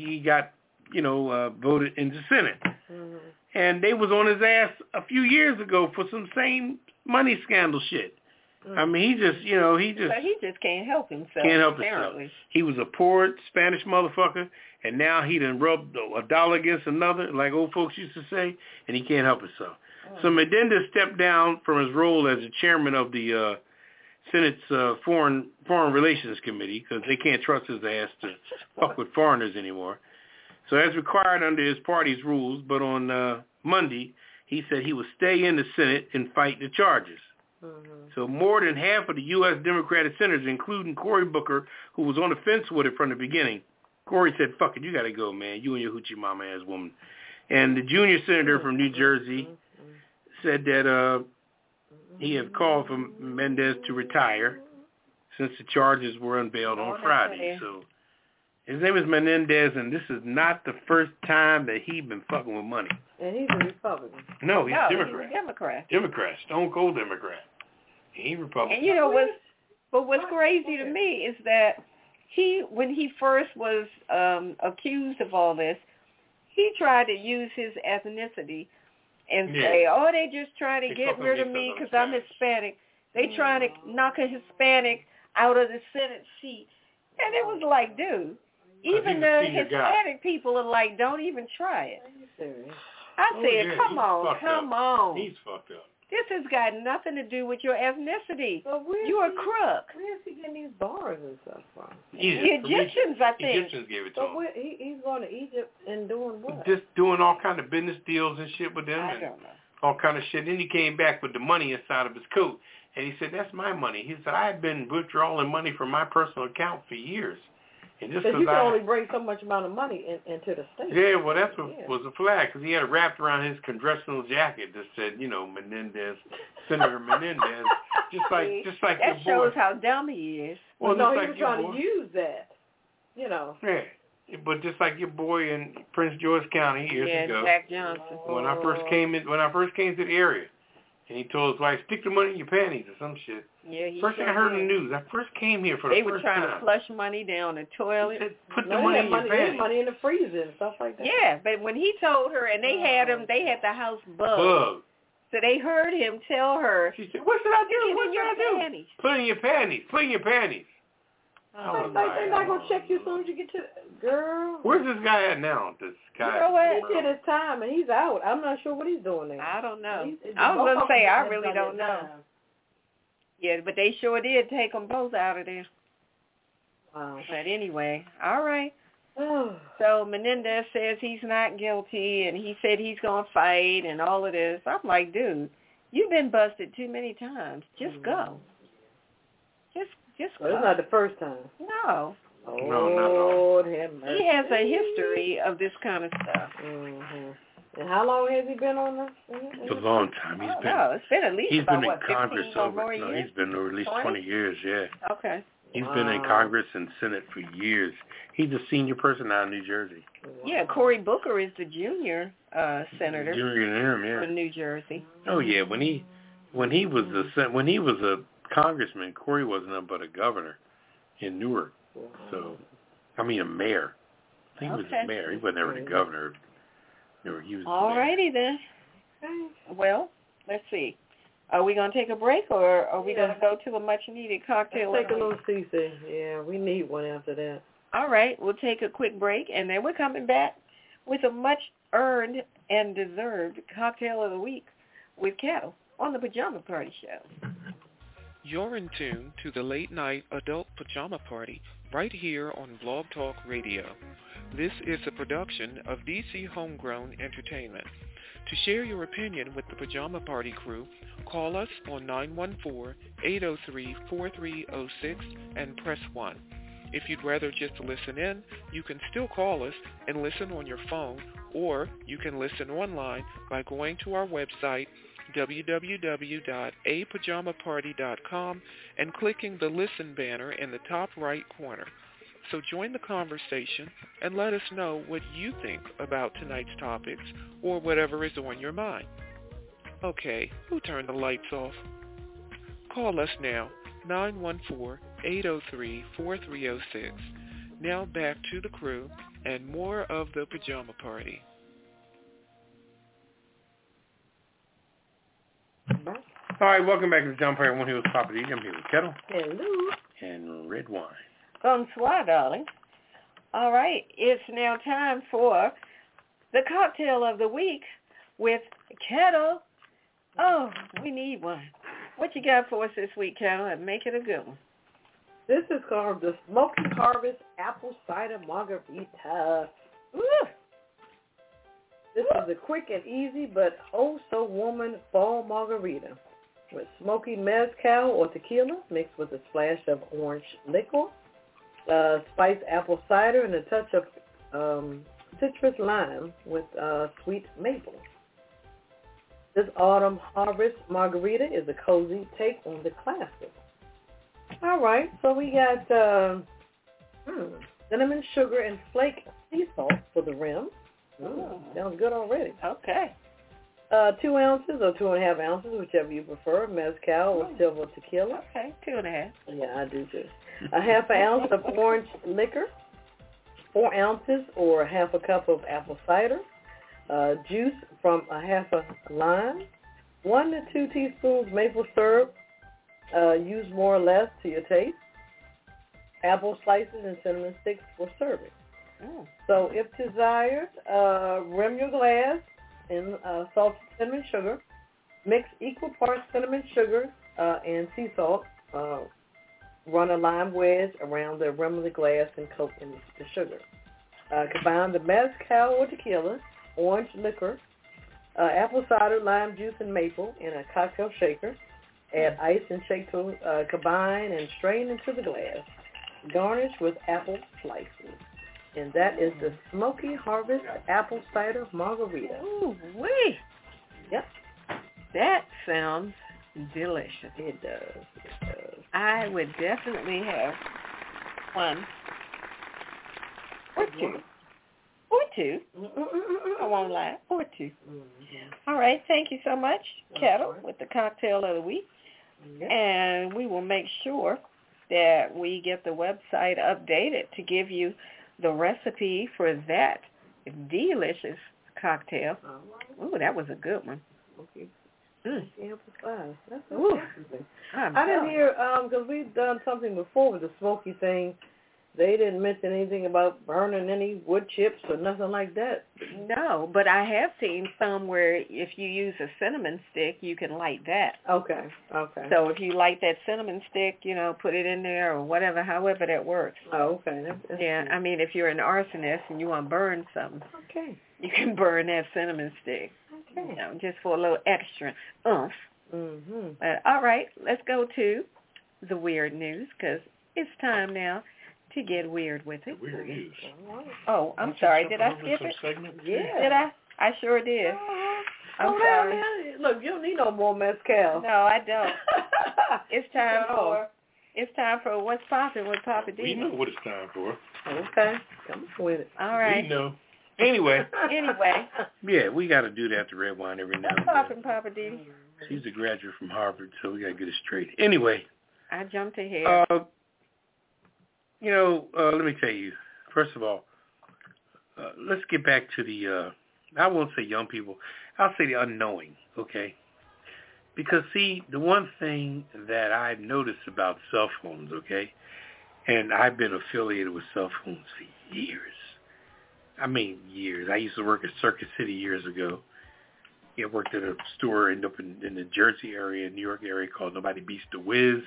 voted into Senate. And they was on his ass a few years ago for some same money scandal shit. I mean, he just can't help himself. Can't help apparently. himself. He was a poor Spanish motherfucker, and now he done rubbed a dollar against another, like old folks used to say, and he can't help himself. So Menendez stepped down from his role as the chairman of the Senate's Foreign Relations Committee, because they can't trust his ass to fuck with foreigners anymore. So as required under his party's rules, but on Monday, he said he would stay in the Senate and fight the charges. So more than half of the U.S. Democratic senators, including Cory Booker, who was on the fence with it from the beginning, Cory said, fuck it, you got to go, man, you and your hoochie mama ass woman. And the junior senator from New Jersey said that he had called for Menendez to retire since the charges were unveiled on Friday. So his name is Menendez, and this is not the first time that he's been fucking with money. And he's a Republican. No, he's Democrat. He's a Democrat. Democrat, stone cold Democrat. He ain't Republican. And what's crazy to me is that when he first was accused of all this, he tried to use his ethnicity and say, they just trying to get rid of me because I'm Hispanic. They trying to knock a Hispanic out of the Senate seat. And it was like, dude, even the Hispanic people are like, don't even try it. I said, come on. He's fucked up. This has got nothing to do with your ethnicity. You're a crook. Where is he getting these bars and stuff from? The Egyptians, I think. Egyptians gave it to him. He's going to Egypt and doing what? Just doing all kind of business deals and shit with them. I don't know. All kind of shit. Then he came back with the money inside of his coat. And he said, that's my money. He said, I had been withdrawing money from my personal account for years. And just because you can only bring so much amount of money into the state. Yeah, well, that's what was a flag, because he had it wrapped around his congressional jacket that said, Menendez, Senator Menendez, just like your boy. That shows how dumb he is. Well, no, he was trying to use that, Yeah, but just like your boy in Prince George County years ago. Jack Johnson. When I first came to the area, and he told his wife, stick the money in your panties or some shit. Yeah, first thing I heard in the news, I first came here for the first time. They were trying to flush money down the toilet. He said, put the money in your panties. They had money in the freezer and stuff like that. Yeah, but when he told her, and they had the house bugged. So they heard him tell her, She said, what should I do? "Get What in should your I do? panties." Put in your panties. Put in your panties. Oh, They're not going to check you as soon as you get to girl. Where's this guy at now? This guy. You know what? He did his time, and he's out. I'm not sure what he's doing there. I don't know. He's- I was both going to of say, them I have really done don't their know. time. Yeah, but they sure did take them both out of there. Wow. But anyway, all right. Oh. So Menendez says he's not guilty, and he said he's going to fight and all of this. I'm like, dude, you've been busted too many times. Just go. Just go. Well, it's not the first time. No. Oh, No, not at all. Lord have mercy. He has a history of this kind of stuff. Mm-hmm. And how long has he been on this? It's a long time. I don't know. It's been at least He's about, been in 15 Congress or over. more No, years? he's been at least 20 years. Yeah. Okay. He's been in Wow. Congress and Senate for years. He's a senior person out in New Jersey. Yeah, Cory Booker is the junior senator Junior than him, yeah. from New Jersey. Oh yeah, when he was a congressman, Cory wasn't nothing but a governor in Newark. So, I mean a mayor. I think he was a mayor. He wasn't ever the governor. He was. All righty then. Well, let's see. Are we going to take a break, or are we going to go to a much-needed cocktail? Let's take a little CC. Yeah, we need one after that. All right, we'll take a quick break, and then we're coming back with a much-earned and deserved cocktail of the week with Kettle on the Pajama Party Show. You're in tune to the late-night adult pajama party right here on Blog Talk Radio. This is a production of DC Homegrown Entertainment. To share your opinion with the Pajama Party crew, call us on 914-803-4306 and press 1. If you'd rather just listen in, you can still call us and listen on your phone, or you can listen online by going to our website, www.apajamaparty.com, and clicking the Listen banner in the top right corner. So join the conversation and let us know what you think about tonight's topics or whatever is on your mind. Okay, who turned the lights off? Call us now, 914-803-4306. Now back to the crew and more of the Pajama Party. All right, welcome back to the John Perry One Hills Property. I'm here with Kettle. Hello. And red wine. Bonsoir, darling. All right, it's now time for the cocktail of the week with Kettle. Oh, we need one. What you got for us this week, Kettle, and make it a good one? This is called the Smoky Harvest Apple Cider Margarita. Ooh. This is a quick and easy but oh-so-woman fall margarita with smoky mezcal or tequila mixed with a splash of orange liquor, spiced apple cider, and a touch of citrus lime with sweet maple. This autumn harvest margarita is a cozy take on the classic. All right, so we got cinnamon sugar and flake sea salt for the rim. Sounds good already. Okay. 2 ounces or 2.5 ounces, whichever you prefer, mezcal or silver tequila. Okay, 2.5. Yeah, I do too. A half an ounce of orange liquor, 4 ounces or half a cup of apple cider, juice from a half a lime, 1 to 2 teaspoons maple syrup, use more or less to your taste, apple slices and cinnamon sticks for serving. So if desired, rim your glass in salted cinnamon sugar. Mix equal parts cinnamon sugar and sea salt. Run a lime wedge around the rim of the glass and coat in the sugar. Combine the mezcal or tequila, orange liquor, apple cider, lime juice, and maple in a cocktail shaker. Add ice and shake to combine and strain into the glass. Garnish with apple slices. And that is the Smoky Harvest Apple Cider Margarita. Ooh, wee. Yep. That sounds delicious. It does. It does. I would definitely have one or two. Or two. I won't lie. Or two. All right. Thank you so much, Kettle, with the cocktail of the week. And we will make sure that we get the website updated to give you the recipe for that delicious cocktail. Ooh, that was a good one. Can't help but smile. That's Ooh. interesting. I didn't hear, because we've done something before with the smoky thing. They didn't mention anything about burning any wood chips or nothing like that. No, but I have seen some where if you use a cinnamon stick, you can light that. Okay. So if you light that cinnamon stick, put it in there or whatever, however that works. Oh, okay. That's yeah, cool. I mean, if you're an arsonist and you want to burn something, okay, you can burn that cinnamon stick. Okay. Just for a little extra oomph. Mm-hmm. But all right, let's go to the weird news because it's time now to get weird with it. Weird news. Oh, I'm sorry. Did I skip it? Yeah. Did I? I sure did. I'm sorry. Man. Look, you don't need no more mezcal. No, I don't. It's time for What's Poppin' with Papa D. We know what it's time for. Okay. Come with it. All right. We know. Anyway. Yeah, we got to do that to Red Wine every now and then. What's poppin', Papa D? She's a graduate from Harvard, so we got to get it straight. Anyway. I jumped ahead. Let me tell you, first of all, let's get back to the, I won't say young people, I'll say the unknowing, okay? Because, see, the one thing that I've noticed about cell phones, okay, and I've been affiliated with cell phones for years. I mean, years. I used to work at Circuit City years ago. I worked at a store up in the Jersey area, New York area called Nobody Beats the Wiz.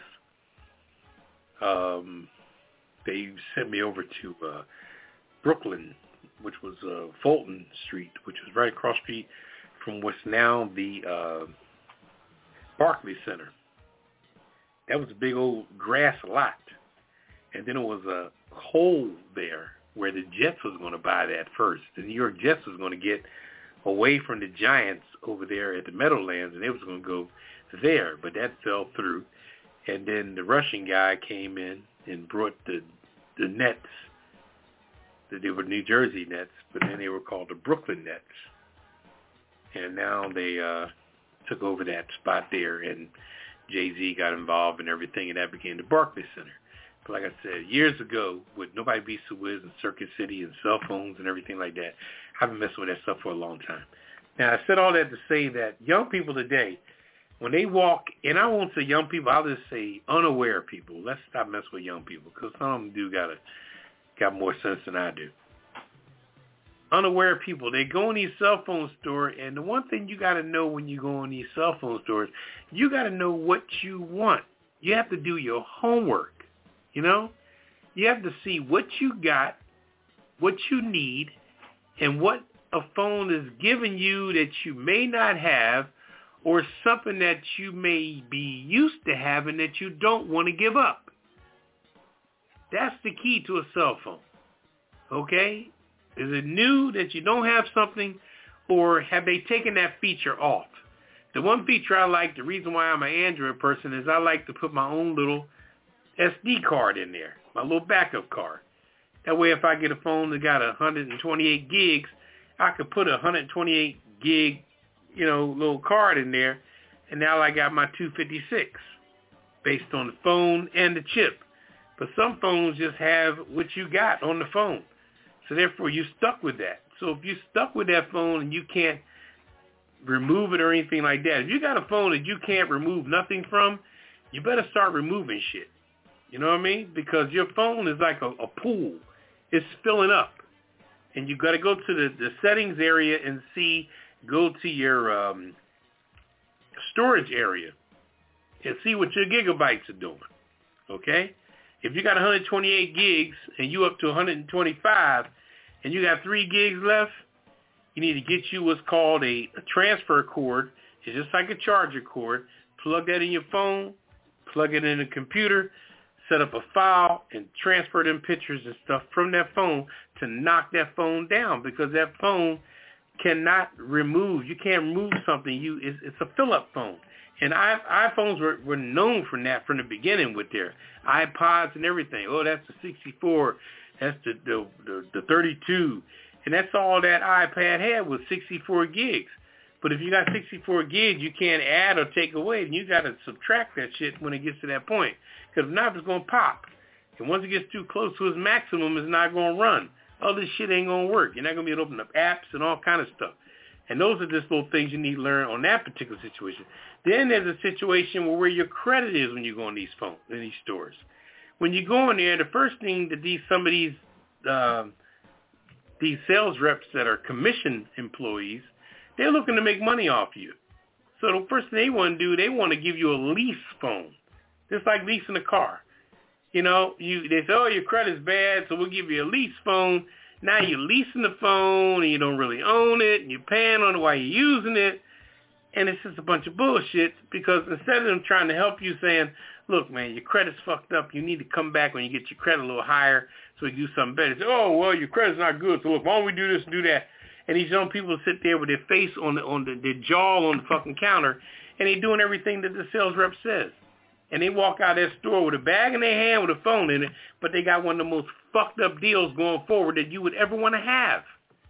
They sent me over to Brooklyn, which was Fulton Street, which was right across the street from what's now the Barclays Center. That was a big old grass lot. And then it was a hole there where the Jets was going to buy that first. The New York Jets was going to get away from the Giants over there at the Meadowlands, and they was going to go there. But that fell through. And then the Russian guy came in and brought the Nets. They were New Jersey Nets, but then they were called the Brooklyn Nets. And now they took over that spot there, and Jay-Z got involved and everything, and that became the Barclays Center. But like I said, years ago, with Nobody Beats the Wiz and Circuit City and cell phones and everything like that, I've been messing with that stuff for a long time. Now, I said all that to say that young people today, when they walk, and I won't say young people, I'll just say unaware people. Let's stop messing with young people, because some of them got more sense than I do. Unaware people, they go in these cell phone stores, and the one thing you got to know when you go in these cell phone stores, you got to know what you want. You have to do your homework, You have to see what you got, what you need, and what a phone is giving you that you may not have, or something that you may be used to having that you don't want to give up. That's the key to a cell phone, okay? Is it new that you don't have something, or have they taken that feature off? The one feature I like, the reason why I'm an Android person, is I like to put my own little SD card in there, my little backup card. That way if I get a phone that got 128 gigs, I could put a 128 gig, little card in there, and now I got my 256 based on the phone and the chip. But some phones just have what you got on the phone. So therefore, you're stuck with that. So if you're stuck with that phone and you can't remove it or anything like that, if you got a phone that you can't remove nothing from, you better start removing shit. You know what I mean? Because your phone is like a pool. It's filling up. And you got to go to the settings area and go to your storage area and see what your gigabytes are doing. Okay? If you got 128 gigs and you up to 125 and you got 3 gigs left, you need to get you what's called a transfer cord. It's just like a charger cord. Plug that in your phone, plug it in a computer, set up a file, and transfer them pictures and stuff from that phone to knock that phone down, because that phone cannot remove. You can't remove something. It's a fill-up phone. And iPhones were known for that from the beginning with their iPods and everything. Oh, that's the 64. That's the 32. And that's all that iPad had was 64 gigs. But if you got 64 gigs, you can't add or take away. And you got to subtract that shit when it gets to that point. Because if not, it's going to pop. And once it gets too close to its maximum, it's not going to run. All this shit ain't going to work. You're not going to be able to open up apps and all kind of stuff. And those are just little things you need to learn on that particular situation. Then there's a situation where your credit is when you go in these stores. When you go in there, the first thing that some of these sales reps that are commission employees, they're looking to make money off you. So the first thing they want to do, they want to give you a lease phone, just like leasing a car. You know, they say, oh, your credit's bad, so we'll give you a lease phone. Now you're leasing the phone, and you don't really own it, and you're paying on it while you're using it. And it's just a bunch of bullshit, because instead of them trying to help you saying, look, man, your credit's fucked up. You need to come back when you get your credit a little higher so we can do something better. Say, oh, well, your credit's not good, so look, why don't we do this and do that? And these young people sit there with their face on their jaw on the fucking counter, and they're doing everything that the sales rep says. And they walk out of their store with a bag in their hand with a phone in it, but they got one of the most fucked up deals going forward that you would ever want to have.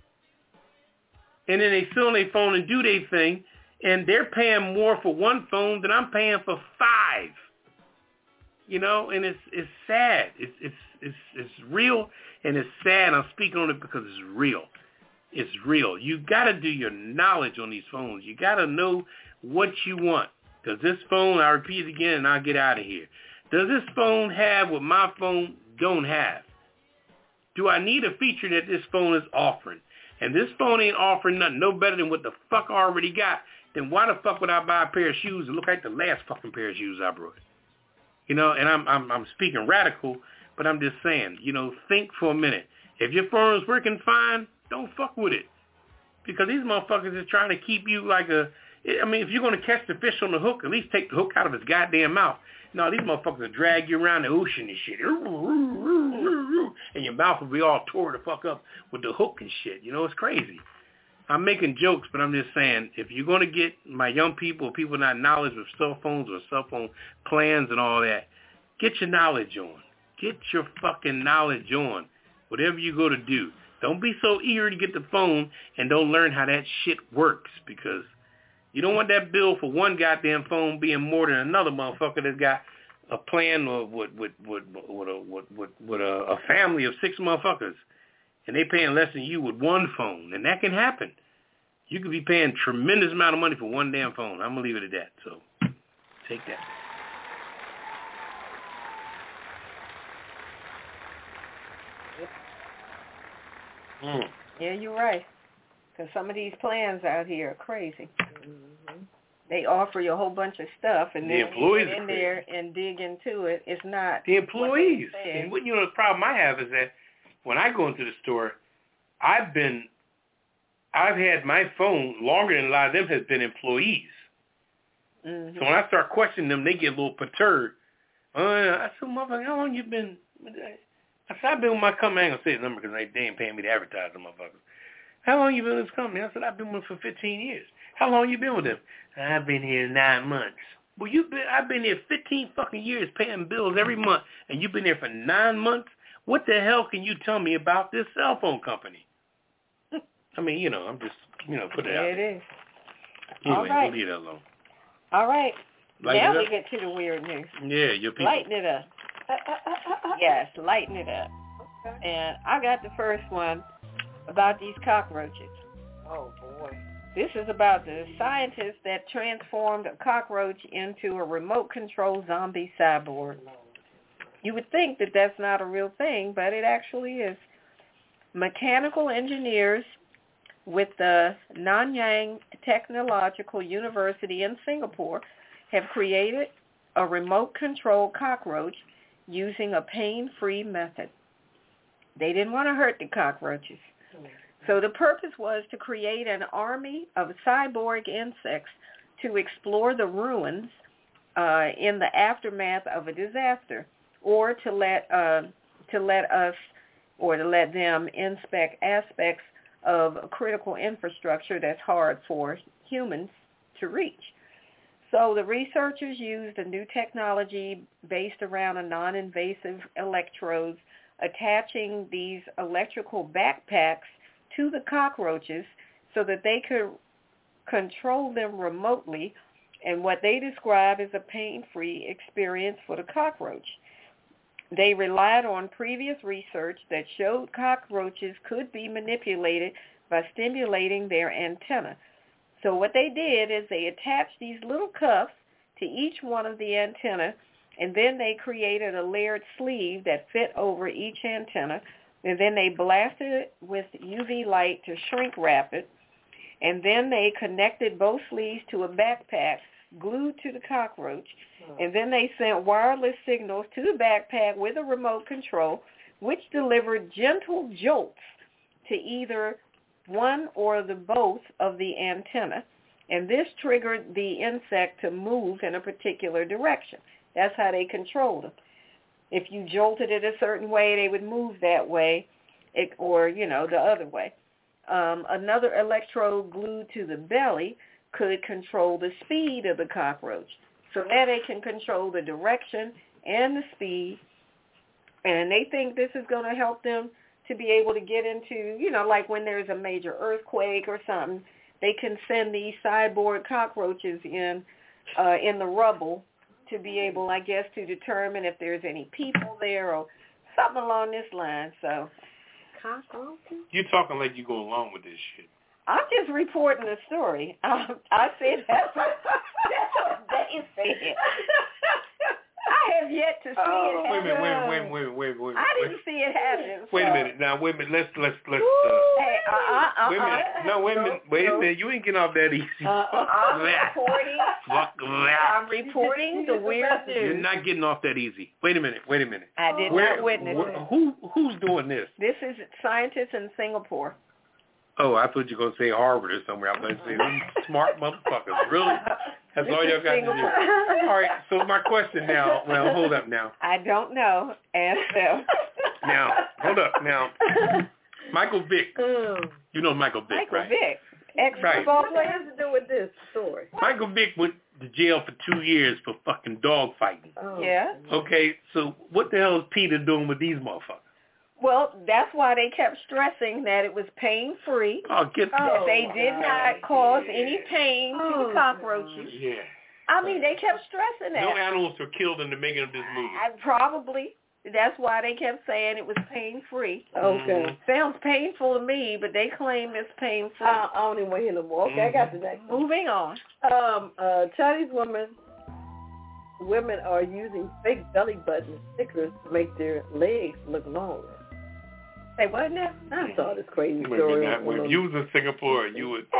And then they sit on their phone and do their thing, and they're paying more for one phone than I'm paying for 5. You know, and it's sad. It's real, and it's sad. I'm speaking on it because it's real. It's real. You got to do your knowledge on these phones. You got to know what you want. Does this phone, I repeat it again, and I'll get out of here. Does this phone have what my phone don't have? Do I need a feature that this phone is offering? And this phone ain't offering nothing no better than what the fuck I already got. Then why the fuck would I buy a pair of shoes that look like the last fucking pair of shoes I brought? You know, and I'm speaking radical, but I'm just saying, you know, think for a minute. If your phone is working fine, don't fuck with it. Because these motherfuckers is trying to keep you like I mean, if you're going to catch the fish on the hook, at least take the hook out of his goddamn mouth. No, these motherfuckers will drag you around the ocean and shit. And your mouth will be all tore the fuck up with the hook and shit. You know, it's crazy. I'm making jokes, but I'm just saying, if you're going to get my young people not knowledgeable with cell phones or cell phone plans and all that, get your knowledge on. Get your fucking knowledge on. Whatever you go to do. Don't be so eager to get the phone and don't learn how that shit works, because you don't want that bill for one goddamn phone being more than another motherfucker that's got a plan with a family of 6 motherfuckers, and they paying less than you with one phone, and that can happen. You could be paying tremendous amount of money for one damn phone. I'm gonna leave it at that. So take that. Yeah, you're right. Because some of these plans out here are crazy. Mm-hmm. They offer you a whole bunch of stuff, and then you get in there and dig into it. It's not the employees. And you know, the problem I have is that when I go into the store, I've had my phone longer than a lot of them has been employees. Mm-hmm. So when I start questioning them, they get a little perturbed. I said, motherfucker, how long you been? I said, I've been with my company. I ain't going to say the number because they ain't paying me to advertise them motherfuckers. How long you been with this company? I said, I've been with them for 15 years. How long you been with them? I've been here 9 months. Well, I've been here 15 fucking years paying bills every month, and you've been there for 9 months? What the hell can you tell me about this cell phone company? I mean, you know, I'm just, you know, put it out there. It is. Anyway, all right. We'll leave that alone. All right. Lighten now it up. we get to the weird news. Yeah, your people. Lighten it up. Yes, lighten it up. Okay. And I got the first one about these cockroaches. Oh, boy. This is about the scientists that transformed a cockroach into a remote-control zombie cyborg. You would think that that's not a real thing, but it actually is. Mechanical engineers with the Nanyang Technological University in Singapore have created a remote-control cockroach using a pain-free method. They didn't want to hurt the cockroaches. So the purpose was to create an army of cyborg insects to explore the ruins in the aftermath of a disaster, or to let them inspect aspects of critical infrastructure that's hard for humans to reach. So the researchers used a new technology based around a non-invasive electrodes, attaching these electrical backpacks to the cockroaches so that they could control them remotely, and what they describe as a pain-free experience for the cockroach. They relied on previous research that showed cockroaches could be manipulated by stimulating their antenna. So what they did is they attached these little cuffs to each one of the antenna, and then they created a layered sleeve that fit over each antenna, and then they blasted it with UV light to shrink wrap it, and then they connected both sleeves to a backpack glued to the cockroach, and then they sent wireless signals to the backpack with a remote control, which delivered gentle jolts to either one or the both of the antenna, and this triggered the insect to move in a particular direction. That's how they controlled them. If you jolted it a certain way, they would move that way, or, the other way. Another electrode glued to the belly could control the speed of the cockroach. So now they can control the direction and the speed, and they think this is going to help them to be able to get into, like when there's a major earthquake or something, they can send these cyborg cockroaches in the rubble to be able, I guess, to determine if there's any people there or something along this line. So, cockroaches? You're talking like you go along with this shit. I'm just reporting the story. I said that's what they said. I have yet to see it happen. Wait a minute. I didn't see it happen. Wait a minute. Now, wait a minute. Let's. Hey, Wait a minute. No, wait a minute. Wait a minute. You ain't getting off that easy. I'm reporting the weird news. You're not getting off that easy. Wait a minute. I did not witness it. Who's doing this? This is scientists in Singapore. Oh, I thought you were going to say Harvard or somewhere. I was going to say, them smart motherfuckers. Really? That's all y'all got to do. All right, so my question now, well, hold up now. I don't know. Ask them. Now, hold up now. Michael Vick. You know Michael Vick, right? Michael Vick. Ex-football player. What has to do with this story? Michael Vick went to jail for 2 years for fucking dog fighting. Oh. Yeah. Okay, so what the hell is Peter doing with these motherfuckers? Well, that's why they kept stressing that it was pain-free. That they did not cause any pain to the cockroaches. Yeah. I mean, they kept stressing that. No animals were killed in the making of this movie. Probably. That's why they kept saying it was pain-free. Okay. Sounds painful to me, but they claim it's pain-free. I don't even want to hear no more. Okay, I got the next one. Moving on. Chinese women are using fake belly button stickers to make their legs look longer. Say what now? I saw this crazy story. When you was in Singapore, you would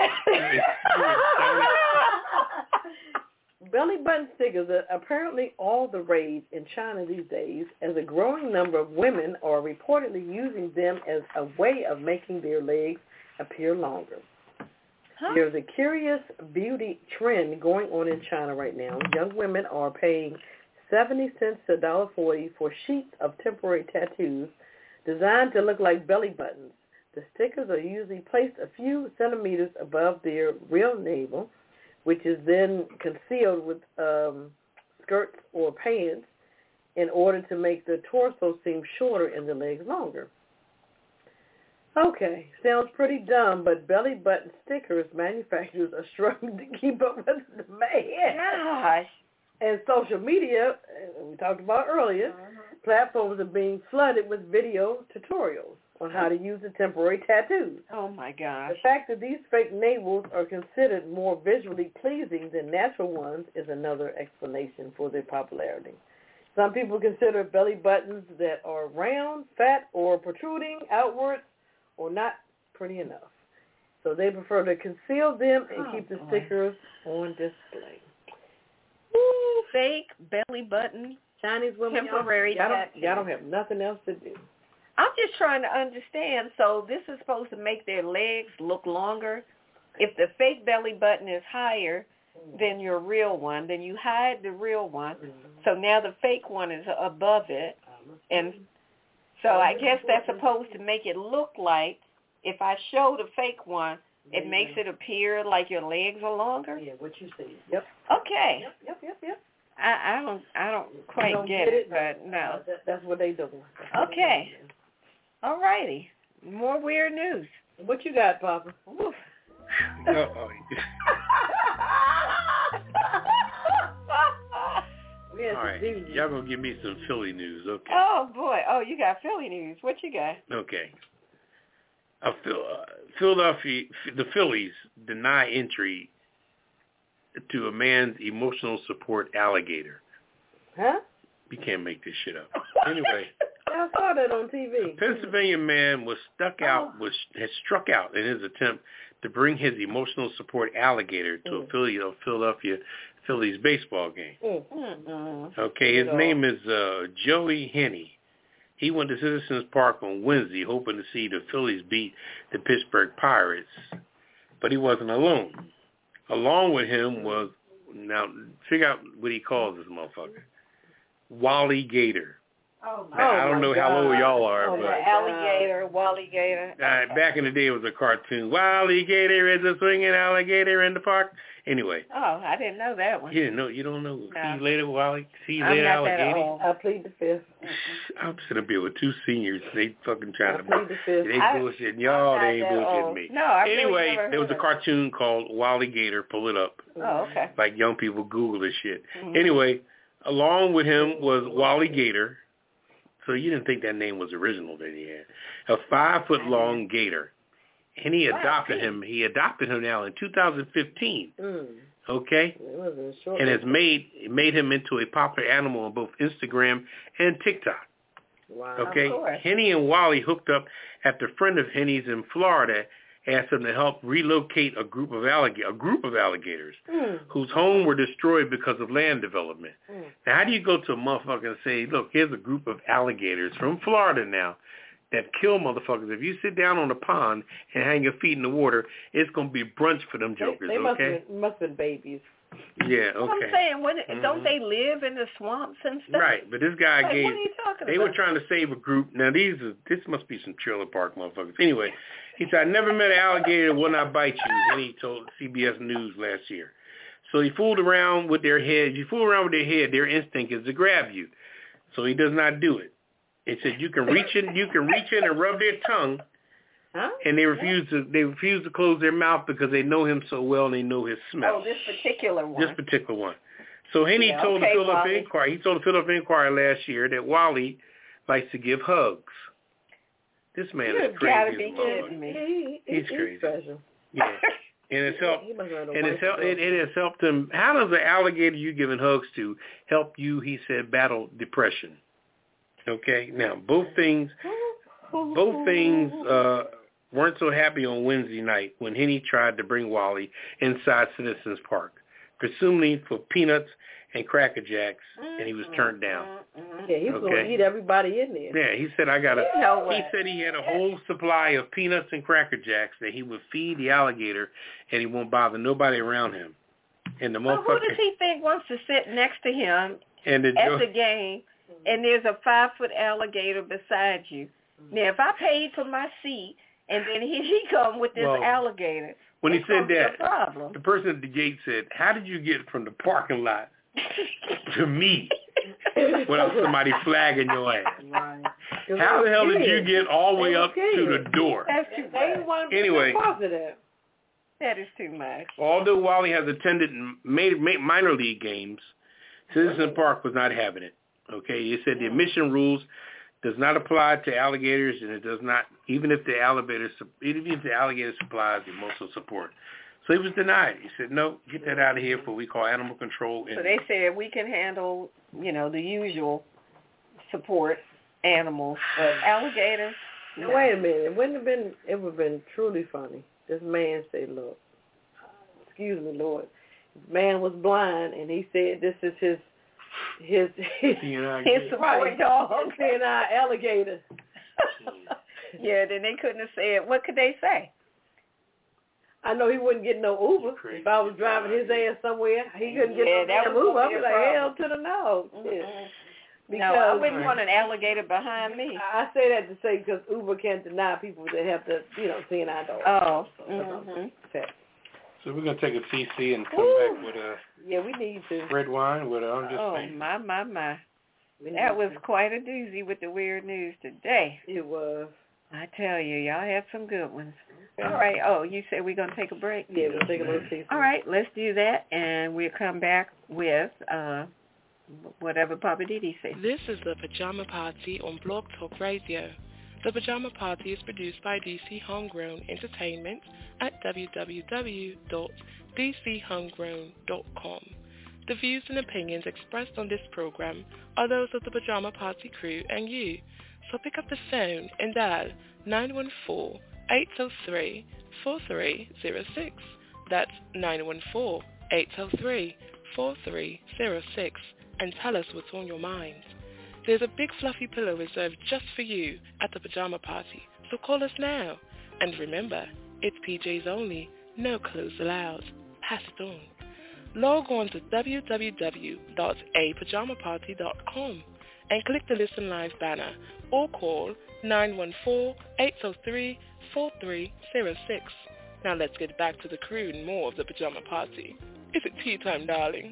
Belly button stickers are apparently all the rage in China these days, as a growing number of women are reportedly using them as a way of making their legs appear longer. There's a curious beauty trend going on in China right now. Young women are paying 70 cents to $1.40 for sheets of temporary tattoos designed to look like belly buttons. The stickers are usually placed a few centimeters above their real navel, which is then concealed with skirts or pants in order to make the torso seem shorter and the legs longer. Okay, sounds pretty dumb, but belly button stickers manufacturers are struggling to keep up with the demand. Gosh. And social media, we talked about earlier, platforms are being flooded with video tutorials on how to use the temporary tattoos. Oh, my gosh. The fact that these fake navels are considered more visually pleasing than natural ones is another explanation for their popularity. Some people consider belly buttons that are round, fat, or protruding outwards or not pretty enough. So they prefer to conceal them and keep the stickers on display. Ooh, fake belly button. Chinese women, temporary y'all don't have nothing else to do. I'm just trying to understand. So this is supposed to make their legs look longer. If the fake belly button is higher than your real one, then you hide the real one. So now the fake one is above it. And so I guess that's supposed to make it look like if I show the fake one, it makes it appear like your legs are longer. Yeah, what you see. Yep. Okay. Yep. I don't quite get it, but no. That's what they do. Okay. All righty. More weird news. What you got, Papa? Oof. All right, y'all gonna give me some Philly news, okay? Oh boy! Oh, you got Philly news. What you got? Okay. Philadelphia, the Phillies deny entry to a man's emotional support alligator. Huh? You can't make this shit up. Anyway, I saw that on TV. a Pennsylvania man had struck out in his attempt to bring his emotional support alligator to a Philadelphia Phillies baseball game. Okay, his name is Joey Henney. He went to Citizens Park on Wednesday hoping to see the Phillies beat the Pittsburgh Pirates, but he wasn't alone. Along with him was, now figure out what he calls this motherfucker, Wally Gator. Oh my! Now, I don't know how old y'all are, but alligator, Wally Gator. back in the day it was a cartoon. Wally Gator is a swinging alligator in the park. Anyway. Oh, I didn't know that one. You didn't know? You don't know? No. See you later, Wally. See you I'm later, not alligator. that old. I plead the fifth. I'm sitting up here with two seniors. They fucking trying to. plead the fifth. They bullshitting y'all. They ain't bullshitting me. No, I Anyway, really never there was a heard cartoon called Wally Gator. Pull it up. Oh, okay. Like young people Google this shit. Mm-hmm. Anyway, along with him was Wally Gator. So you didn't think that name was original that he had. A 5-foot-long gator. And he adopted him. He adopted him now in 2015. Okay? And has made him into a popular animal on both Instagram and TikTok. Wow. Okay? Henny and Wally hooked up after a friend of Henny's in Florida asked him to help relocate a group of alligators whose home were destroyed because of land development. Now, how do you go to a motherfucker and say, look, here's a group of alligators from Florida now that kill motherfuckers. If you sit down on a pond and hang your feet in the water, it's going to be brunch for them jokers, they okay? must have been babies. Yeah, okay. I'm saying, don't they live in the swamps and stuff? Right, but this guy what gave, are you talking they about? were trying to save a group. Now, this must be some trailer park motherfuckers. Anyway, he said, I never met an alligator that will not bite you, and he told CBS News last year. So he fooled around with their head. You fool around with their head, their instinct is to grab you. So he does not do it. It said you can reach in and rub their tongue, and they refuse to close their mouth because they know him so well and they know his smell. Oh, this particular one. So Henny told the Philadelphia Inquirer. He told the Philadelphia Inquirer last year that Wally likes to give hugs. This man is crazy. You gotta be kidding me. He's crazy. Special. Yeah. And it has helped him. How does the alligator you giving hugs to help you, he said, battle depression? Okay. Now, both things weren't so happy on Wednesday night when Henny tried to bring Wally inside Citizens Park, presumably for peanuts and Cracker Jacks, and he was turned down. Yeah, he was going to eat everybody in there. Yeah, he said, he said he had a whole supply of peanuts and Cracker Jacks that he would feed the alligator, and he won't bother nobody around him. And the motherfucker. Who does he think wants to sit next to him at the game, and there's a 5-foot alligator beside you? Now, if I paid for my seat, and then he come with this alligator, when he said that, the person at the gate said, how did you get from the parking lot to me without somebody flagging your ass? Right. How the hell did you get all the way up to the door? That's too much. Anyway, that is too much. Although Wally has attended minor league games, Citizen Park was not having it. Okay, he said the admission rules does not apply to alligators, and it does not, even if the alligator supplies emotional support. So he was denied. He said, no, get that out of here for what we call animal control. So they said we can handle, the usual support animals, but alligators, no. Wait a minute. It would have been truly funny. This man said, look, excuse me, Lord. This man was blind, and he said this is his support dog. His alligator. Yeah, then they couldn't have said, what could they say? I know he wouldn't get no Uber. If I was driving his ass somewhere, he couldn't get no Uber. I'd be like, hell to the no. Because I wouldn't want an alligator behind me. I say that to say because Uber can't deny people that have to, seeing our dogs. Oh. So we're going to take a CC and come back with a we need to. red wine with I'm just saying. My. That was quite a doozy with the weird news today. It was. I tell you, y'all had some good ones. All right. Oh, you said we're going to take a break? Yeah, we'll take a little CC. All right, let's do that, and we'll come back with whatever Papa Didi said. This is the Pajama Party on Blog Talk Radio. The Pajama Party is produced by DC Homegrown Entertainment at www.dchomegrown.com. The views and opinions expressed on this program are those of the Pajama Party crew and you. So pick up the phone and dial 914-803-4306. That's 914-803-4306 and tell us what's on your mind. There's a big fluffy pillow reserved just for you at the Pajama Party, so call us now. And remember, it's PJs only, no clothes allowed. Pass it on. Log on to www.apajamaparty.com and click the Listen Live banner or call 914-803-4306. Now let's get back to the crew and more of the Pajama Party. Is it tea time, darling?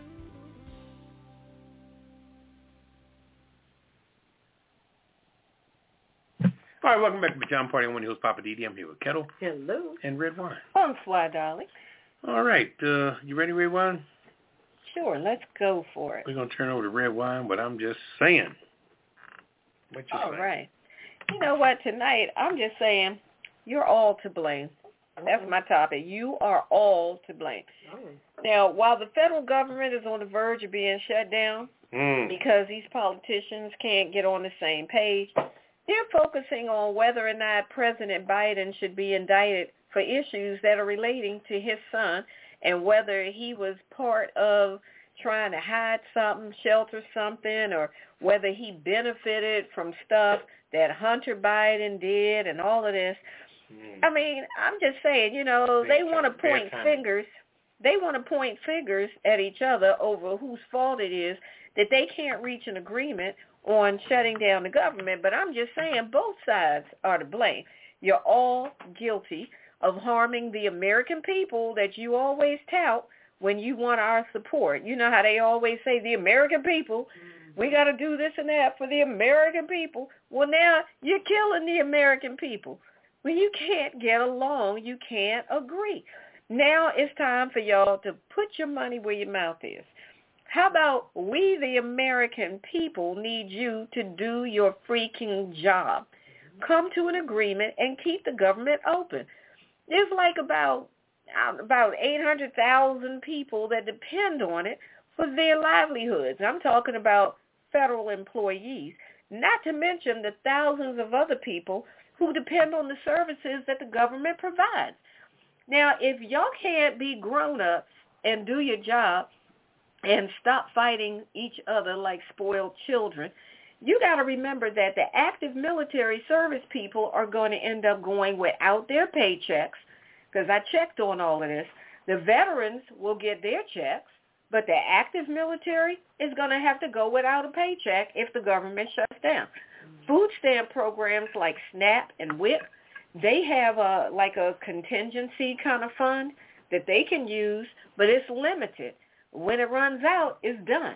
All right, welcome back to Pajama Party. I'm one of your hosts, Papa Didi. I'm here with Kettle. Hello. And Red Wine. Bonsoir, darling. All right, you ready, Red Wine? Sure, let's go for it. We're going to turn over to Red Wine, but I'm just saying. What you All saying? right. You know what, tonight, I'm just saying, you're all to blame. That's my topic. You are all to blame. Now, while the federal government is on the verge of being shut down because these politicians can't get on the same page, they're focusing on whether or not President Biden should be indicted for issues that are relating to his son and whether he was part of trying to hide something, shelter something, or whether he benefited from stuff that Hunter Biden did and all of this. I mean, I'm just saying, you know, they want to point fingers. They want to point fingers at each other over whose fault it is that they can't reach an agreement on shutting down the government. But I'm just saying both sides are to blame. You're all guilty of harming the American people that you always tout when you want our support. You know how they always say the American people, we got to do this and that for the American people. Well, now you're killing the American people. When you can't get along, you can't agree. Now it's time for y'all to put your money where your mouth is. How about we, the American people, need you to do your freaking job. Come to an agreement and keep the government open. There's like about 800,000 people that depend on it for their livelihoods. I'm talking about federal employees, not to mention the thousands of other people who depend on the services that the government provides. Now, if y'all can't be grown-ups and do your job and stop fighting each other like spoiled children, you got to remember that the active military service people are going to end up going without their paychecks, because I checked on all of this. The veterans will get their checks, but the active military is going to have to go without a paycheck if the government shuts down. Food stamp programs like SNAP and WIC, they have a contingency kind of fund that they can use, but it's limited. When it runs out, it's done.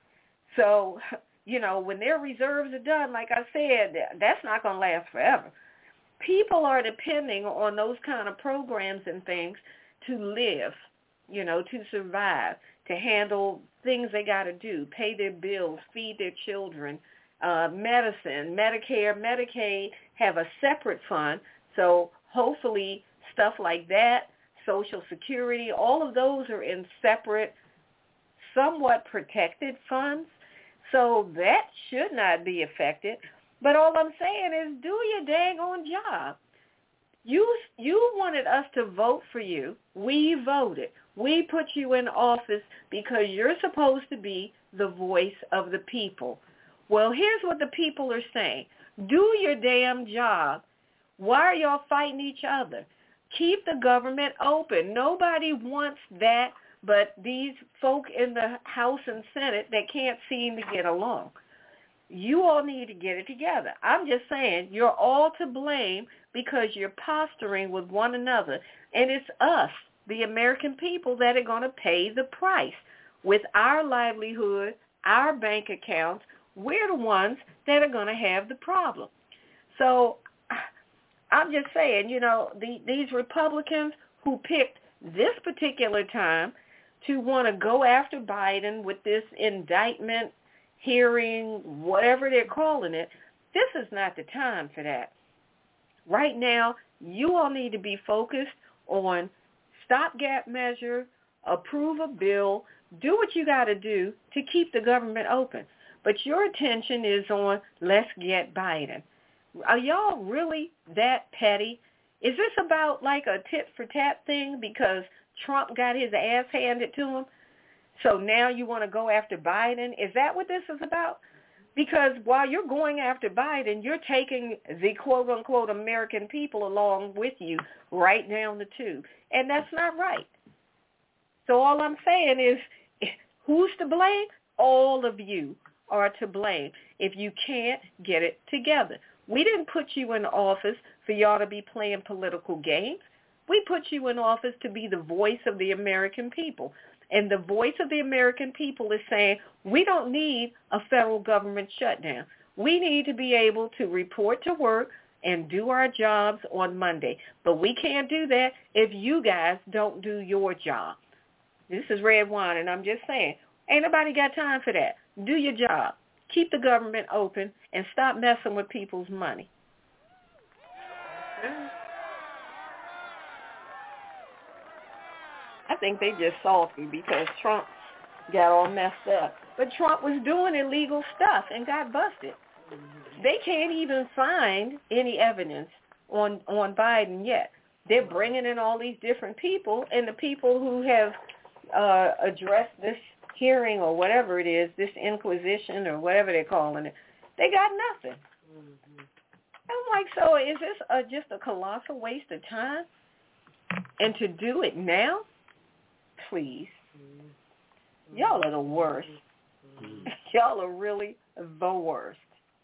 So, you know, when their reserves are done, like I said, that's not going to last forever. People are depending on those kind of programs and things to live, you know, to survive, to handle things they got to do, pay their bills, feed their children, medicine, Medicare, Medicaid have a separate fund. So hopefully stuff like that, Social Security, all of those are in separate, somewhat protected funds. So that should not be affected. But all I'm saying is do your dang on job. You wanted us to vote for you. We voted. We put you in office because you're supposed to be the voice of the people. Well, here's what the people are saying. Do your damn job. Why are y'all fighting each other? Keep the government open. Nobody wants that but these folk in the House and Senate that can't seem to get along. You all need to get it together. I'm just saying you're all to blame because you're posturing with one another. And it's us, the American people, that are going to pay the price. With our livelihood, our bank accounts, we're the ones that are going to have the problem. So I'm just saying, you know, these Republicans who picked this particular time to want to go after Biden with this indictment, hearing, whatever they're calling it, This is not the time for that. Right now, you all need to be focused on stopgap measure, approve a bill, do what you got to do to keep the government open. But your attention is on let's get Biden. Are y'all really that petty? Is this about like a tit for tat thing because Trump got his ass handed to him? So now you want to go after Biden? Is that what this is about? Because while you're going after Biden, you're taking the quote-unquote American people along with you right down the tube. And that's not right. So all I'm saying is, who's to blame? All of you are to blame if you can't get it together. We didn't put you in office for y'all to be playing political games. We put you in office to be the voice of the American people. And the voice of the American people is saying, we don't need a federal government shutdown. We need to be able to report to work and do our jobs on Monday. But we can't do that if you guys don't do your job. This is Red Wine, and I'm just saying, ain't nobody got time for that. Do your job. Keep the government open and stop messing with people's money. I think they just salty because Trump got all messed up. But Trump was doing illegal stuff and got busted. They can't even find any evidence on Biden yet. They're bringing in all these different people, and the people who have addressed this hearing or whatever it is, this inquisition or whatever they're calling it, they got nothing. I'm like, so is this just a colossal waste of time? And to do it now? Please. Y'all are the worst. Y'all are really the worst.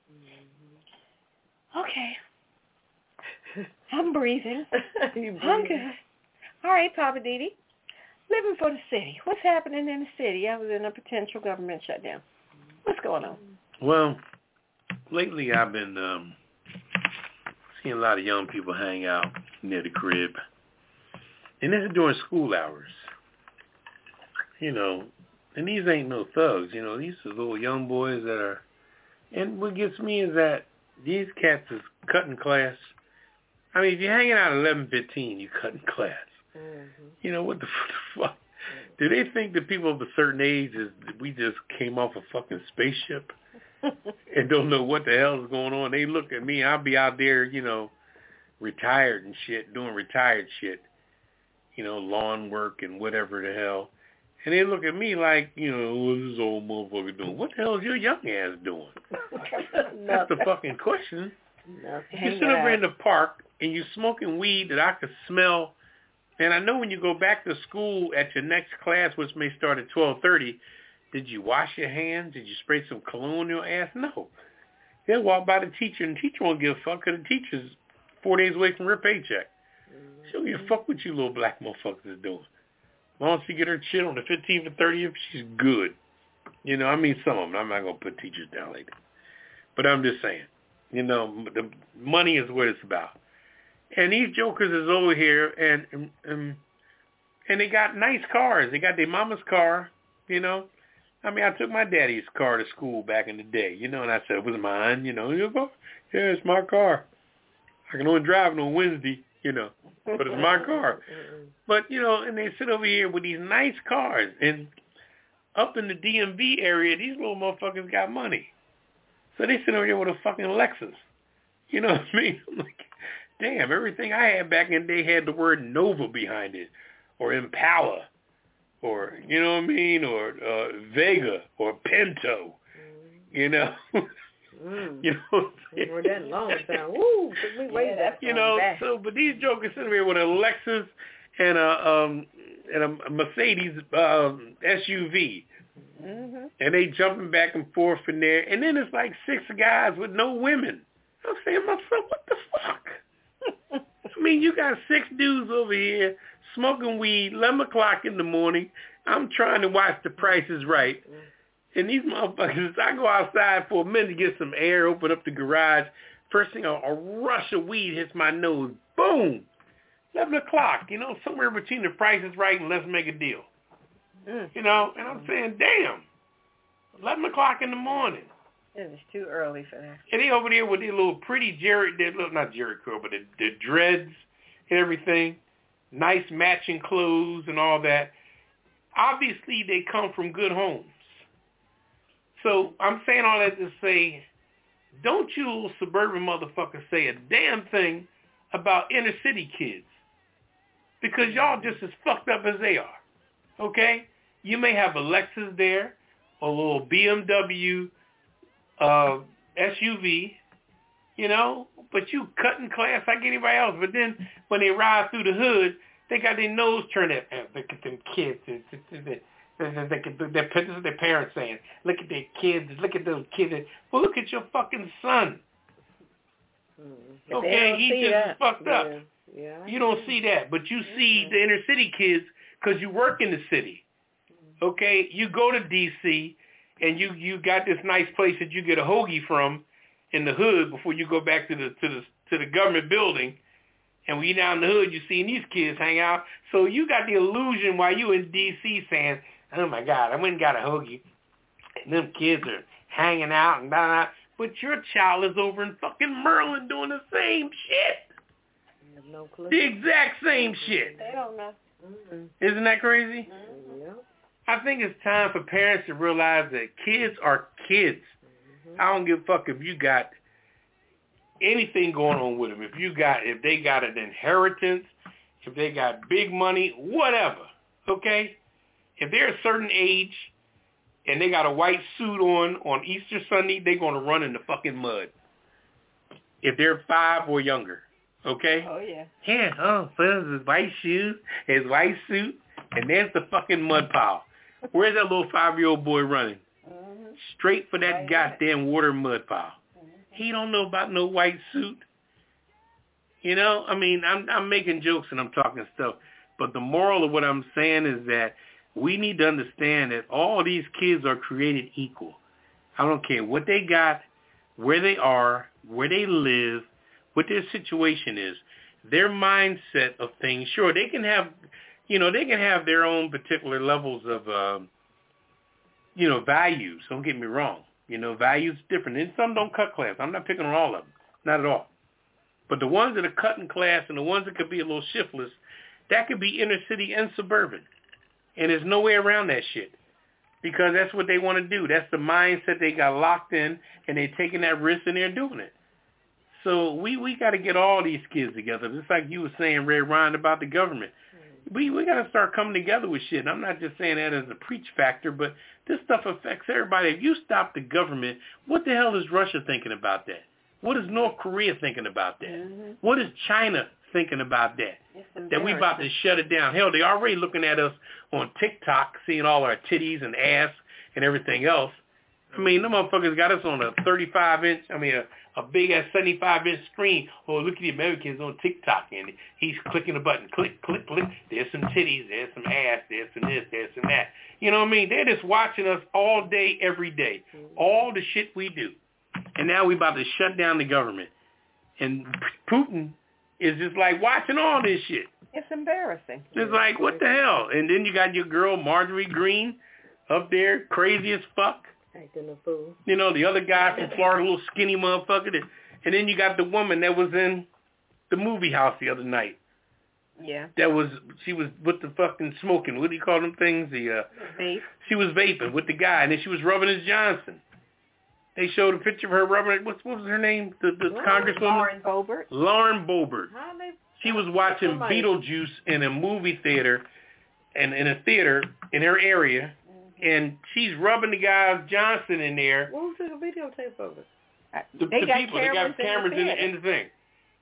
Okay. I'm breathing. I'm good. All right, Papa Didi. Living for the city. What's happening in the city other than a potential government shutdown? What's going on? Well, lately I've been seeing a lot of young people hang out near the crib. And this is during school hours. You know, and these ain't no thugs. You know, these are little young boys that are... And what gets me is that these cats is cutting class. I mean, if you're hanging out at 11:15, you're cutting class. Mm-hmm. You know, what the fuck? Do they think that people of a certain age is we just came off a fucking spaceship and don't know what the hell is going on? They look at me. I'll be out there, you know, retired and shit, doing retired shit, you know, lawn work and whatever the hell. And they look at me like, you know, what's this old motherfucker doing? What the hell is your young ass doing? That's the fucking question. You sit over in the park and you're smoking weed that I could smell. And I know when you go back to school at your next class, which may start at 12:30, did you wash your hands? Did you spray some cologne on your ass? No. They'll walk by the teacher, and the teacher won't give a fuck because the teacher's 4 days away from her paycheck. She don't give a fuck what you little black motherfuckers is doing. As long as she get her shit on the 15th or 30th, she's good. You know, I mean some of them. I'm not going to put teachers down like that. But I'm just saying, you know, the money is what it's about. And these jokers is over here, and they got nice cars. They got their mama's car, you know. I mean, I took my daddy's car to school back in the day, you know, and I said, it was mine, you know. You go, yeah, it's my car. I can only drive it on Wednesday, you know, but it's my car. But, you know, and they sit over here with these nice cars. And up in the DMV area, these little motherfuckers got money. So they sit over here with a fucking Lexus. You know what I mean? I'm like, damn, everything I had back in the day had the word Nova behind it, or Impala, or, you know what I mean, or Vega, or Pinto, you know? You know, for that long time. Woo, took me way back. You know, so but these jokers sitting here with a Lexus and a Mercedes SUV, and they jumping back and forth in there, and then it's like 6 guys with no women. I'm saying to myself, what the fuck? I mean, you got 6 dudes over here smoking weed, 11 o'clock in the morning. I'm trying to watch The Price is Right. And these motherfuckers, I go outside for a minute to get some air, open up the garage. First thing, a rush of weed hits my nose. Boom! 11 o'clock, you know, somewhere between The Price is Right and Let's Make a Deal. You know, and I'm saying, damn, 11 o'clock in the morning. It is too early for that. And they over there with their little pretty not Jerry curl, but the dreads and everything, nice matching clothes and all that. Obviously, they come from good homes. So I'm saying all that to say, don't you little suburban motherfuckers say a damn thing about inner city kids. Because y'all just as fucked up as they are. Okay? You may have a Lexus there, a little BMW SUV, you know, but you cutting class like anybody else. But then when they ride through the hood, they got their nose turned up. Look at them kids. This is their parents saying, look at their kids. Look at those kids. Well, look at your fucking son. Okay, he's just fucked up. Yeah, you don't see that, but you see the inner city kids because you work in the city. Okay, you go to D.C., and you got this nice place that you get a hoagie from in the hood before you go back to the government building. And when you're down in the hood, you're seeing these kids hang out. So you got the illusion while you in D.C. saying, oh, my God, I went and got a hoagie. And them kids are hanging out and blah, blah. But your child is over in fucking Maryland doing the same shit. I have no clue. The exact same shit. They don't know. Mm-hmm. Isn't that crazy? Mm-hmm. Yeah. I think it's time for parents to realize that kids are kids. Mm-hmm. I don't give a fuck if you got anything going on with them. If they got an inheritance, if they got big money, whatever, okay? If they're a certain age and they got a white suit on Easter Sunday, they're going to run in the fucking mud. If they're 5 or younger, okay? Oh, yeah. Yeah, so his white shoes, his white suit, and there's the fucking mud pile. Where's that little 5-year-old boy running? Mm-hmm. Straight for that goddamn water mud pile. Mm-hmm. He don't know about no white suit. You know, I mean, I'm making jokes and I'm talking stuff, but the moral of what I'm saying is that we need to understand that all these kids are created equal. I don't care what they got, where they are, where they live, what their situation is, their mindset of things. Sure, they can have, they can have their own particular levels of, values. Don't get me wrong. Values different. And some don't cut class. I'm not picking on all of them. Not at all. But the ones that are cutting class and the ones that could be a little shiftless, that could be inner city and suburban. And there's no way around that shit. Because that's what they want to do. That's the mindset they got locked in, and they're taking that risk and they're doing it. So we got to get all these kids together. Just like you were saying, Red Ryan, about the government. We got to start coming together with shit. And I'm not just saying that as a preach factor, but this stuff affects everybody. If you stop the government, what the hell is Russia thinking about that? What is North Korea thinking about that? Mm-hmm. What is China thinking about that? That we about to shut it down. Hell, they already looking at us on TikTok, seeing all our titties and ass and everything else. I mean, them motherfuckers got us on a 35-inch, a big-ass 75-inch screen. Oh, look at the Americans on TikTok, and he's clicking a button. Click, click, click. There's some titties. There's some ass. There's some this. There's some that. You know what I mean? They're just watching us all day, every day. All the shit we do. And now we about to shut down the government. And Putin is just like watching all this shit. It's embarrassing. It's like, what the hell? And then you got your girl, Marjorie Greene, up there, crazy as fuck. Acting a fool. The other guy from Florida, little skinny motherfucker. And then you got the woman that was in the movie house the other night. Yeah. She was with the fucking smoking. What do you call them things? Vape. She was vaping with the guy, and then she was rubbing his Johnson. They showed a picture of her rubbing. What was her name? The Congresswoman? Lauren Boebert. She was watching Beetlejuice in a movie theater, and in a theater in her area, and she's rubbing the guy's Johnson in there. What was the videotape of it? The people, they got cameras in the thing.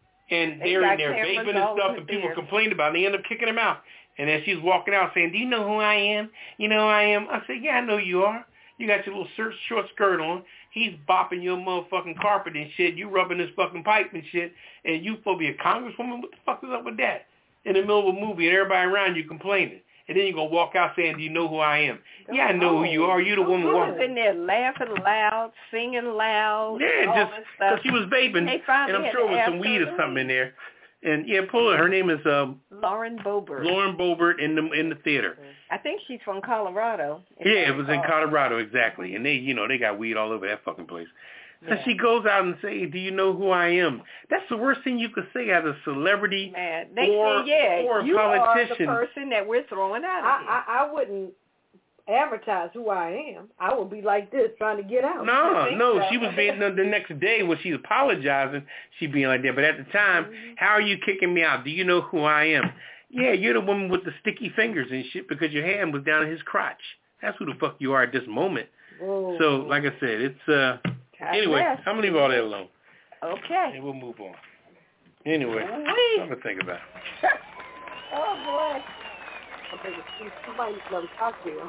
And they're in there vaping and stuff, and people complained about it. And they end up kicking them out. And as she's walking out saying, do you know who I am? You know who I am? I said, yeah, I know you are. You got your little short skirt on. He's bopping your motherfucking carpet and shit. You rubbing his fucking pipe and shit. And you supposed to be a congresswoman? What the fuck is up with that? In the middle of a movie and everybody around you complaining. And then you go walk out saying, do you know who I am? Yeah, I know who you are. You the woman. Who was in there laughing loud, singing loud? Yeah, just because she was vaping. And I'm sure with some weed or something in there. And yeah, pull her. Her name is Lauren Boebert. Lauren Boebert in the theater. I think she's from Colorado. Yeah, it was in Colorado, exactly. And they got weed all over that fucking place. So she goes out and says, do you know who I am? That's the worst thing you could say as a celebrity or a you politician. Are the person that we're throwing out of here. I wouldn't advertise who I am. I would be like this, trying to get out. No, she was being, the next day when she's apologizing, she'd being like that. But at the time, how are you kicking me out? Do you know who I am? Yeah, you're the woman with the sticky fingers and shit because your hand was down in his crotch. That's who the fuck you are at this moment. Whoa. So, like I said, it's, anyway, I'm going to leave all that alone. Okay. And we'll move on. Anyway, something to think about. Oh, boy. Somebody love cocktail.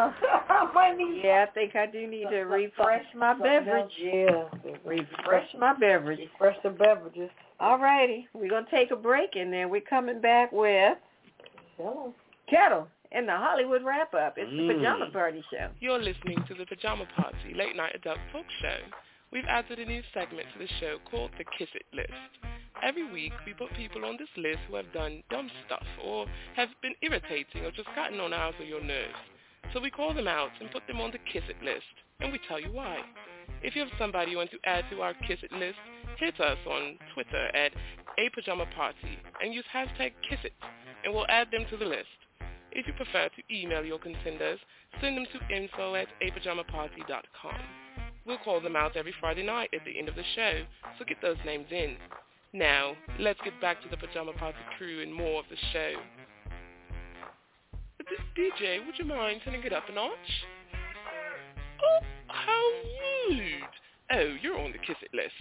I think I do need to refresh my beverage. Yeah. Refresh my beverage. Refresh the beverages. All righty. We're going to take a break, and then we're coming back with Kettle and the Hollywood Wrap-Up. It's the Pajama Party Show. You're listening to the Pajama Party Late Night Adult Talk Show. We've added a new segment to the show called the Kiss It List. Every week, we put people on this list who have done dumb stuff or have been irritating or just gotten on out of your nerves. So we call them out and put them on the Kiss It list, and we tell you why. If you have somebody you want to add to our Kiss It list, hit us on Twitter at @apajamaparty and use hashtag KissIt, and we'll add them to the list. If you prefer to email your contenders, send them to info@apajamaparty.com. We'll call them out every Friday night at the end of the show, so get those names in. Now, let's get back to the Pajama Party crew and more of the show. DJ, would you mind turning it up a notch? Oh, how rude. Oh, you're on the Kiss It list.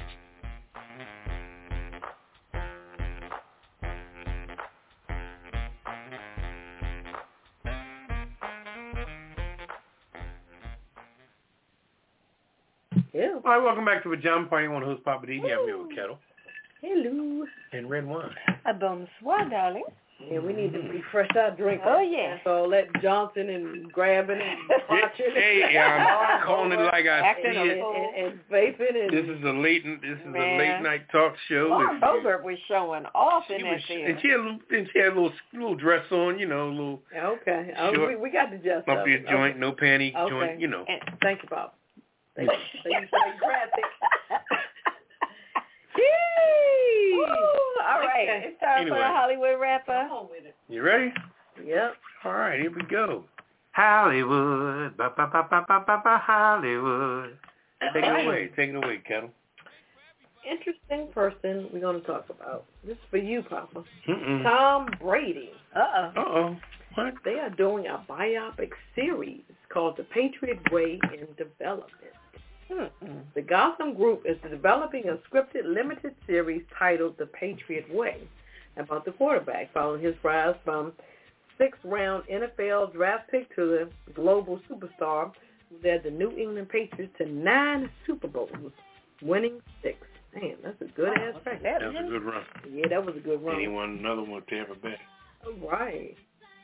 Yeah. All right, welcome back to Pajama Party. I want to host Papa D. I'm here with Kettle. Hello. And red wine. A bonsoir, darling. Yeah, we need to refresh our drink. Oh, yeah. So let Johnson and grabbing and watching. Hey, I'm calling it like I see it. And vaping. And This is a late night talk show. Lauren Boebert was showing off in that theater. And she had a little dress on, a little. Okay. Short, we got the gist. Don't be a joint, no panty joint, And thank you, Bob. Thank you for the graphic. All right, it's time for the Hollywood Wrap-Up. Come on with it. You ready? Yep. All right, here we go. Hollywood, Hollywood. Take it away, Kettle. Interesting person we're going to talk about. This is for you, Papa. Mm-mm. Tom Brady. Uh-oh. What? They are doing a biopic series called The Patriot Way in development. The Gotham Group is developing a scripted limited series titled The Patriot Way about the quarterback following his rise from 6th-round NFL draft pick to the global superstar who led the New England Patriots to 9 Super Bowls, winning 6. Man, that's a good-ass record. That was a good run. Yeah, that was a good run. And he won another one with Tampa Bay. Right.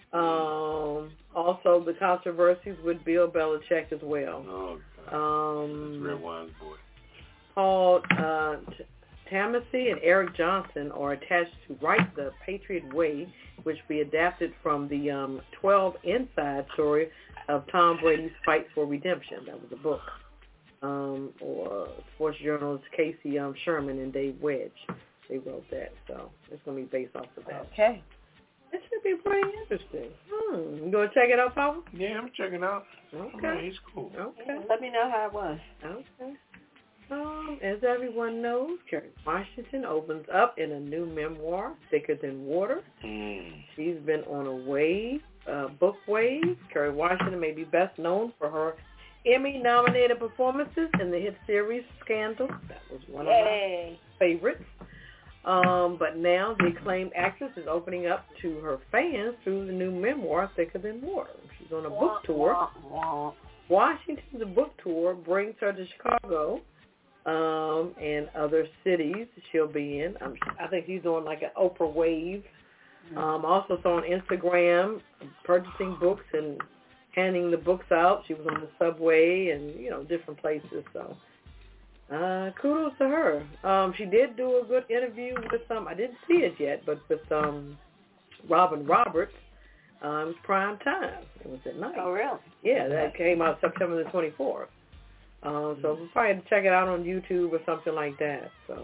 Also, the controversies with Bill Belichick as well. Oh, God. That's red wine's boy. Paul Tamasi and Eric Johnson are attached to write The Patriot Way, which will be adapted from the 12 Inside story of Tom Brady's Fight for Redemption. That was a book. Or sports journalists Casey Sherman and Dave Wedge. They wrote that, so it's going to be based off of that. Okay. It should be pretty interesting. You going to check it out, Papa? Yeah, I'm checking out. Okay. He's cool. Okay. Let me know how it was. Okay. As everyone knows, Kerry Washington opens up in a new memoir, Thicker Than Water. She's been on a book wave. Kerry Washington may be best known for her Emmy-nominated performances in the hit series Scandal. That was one of my favorites. But now the acclaimed actress is opening up to her fans through the new memoir, Thicker Than Water. She's on a book tour. Washington's book tour brings her to Chicago and other cities she'll be in. I think she's on like an Oprah wave. Also saw on Instagram purchasing books and handing the books out. She was on the subway and, different places. So kudos to her. She did do a good interview with I didn't see it yet, but with Robin Roberts. It was prime time. It was at night. Oh, really? Yeah, that came out September the 24th. So we'll probably have to check it out on YouTube or something like that. So,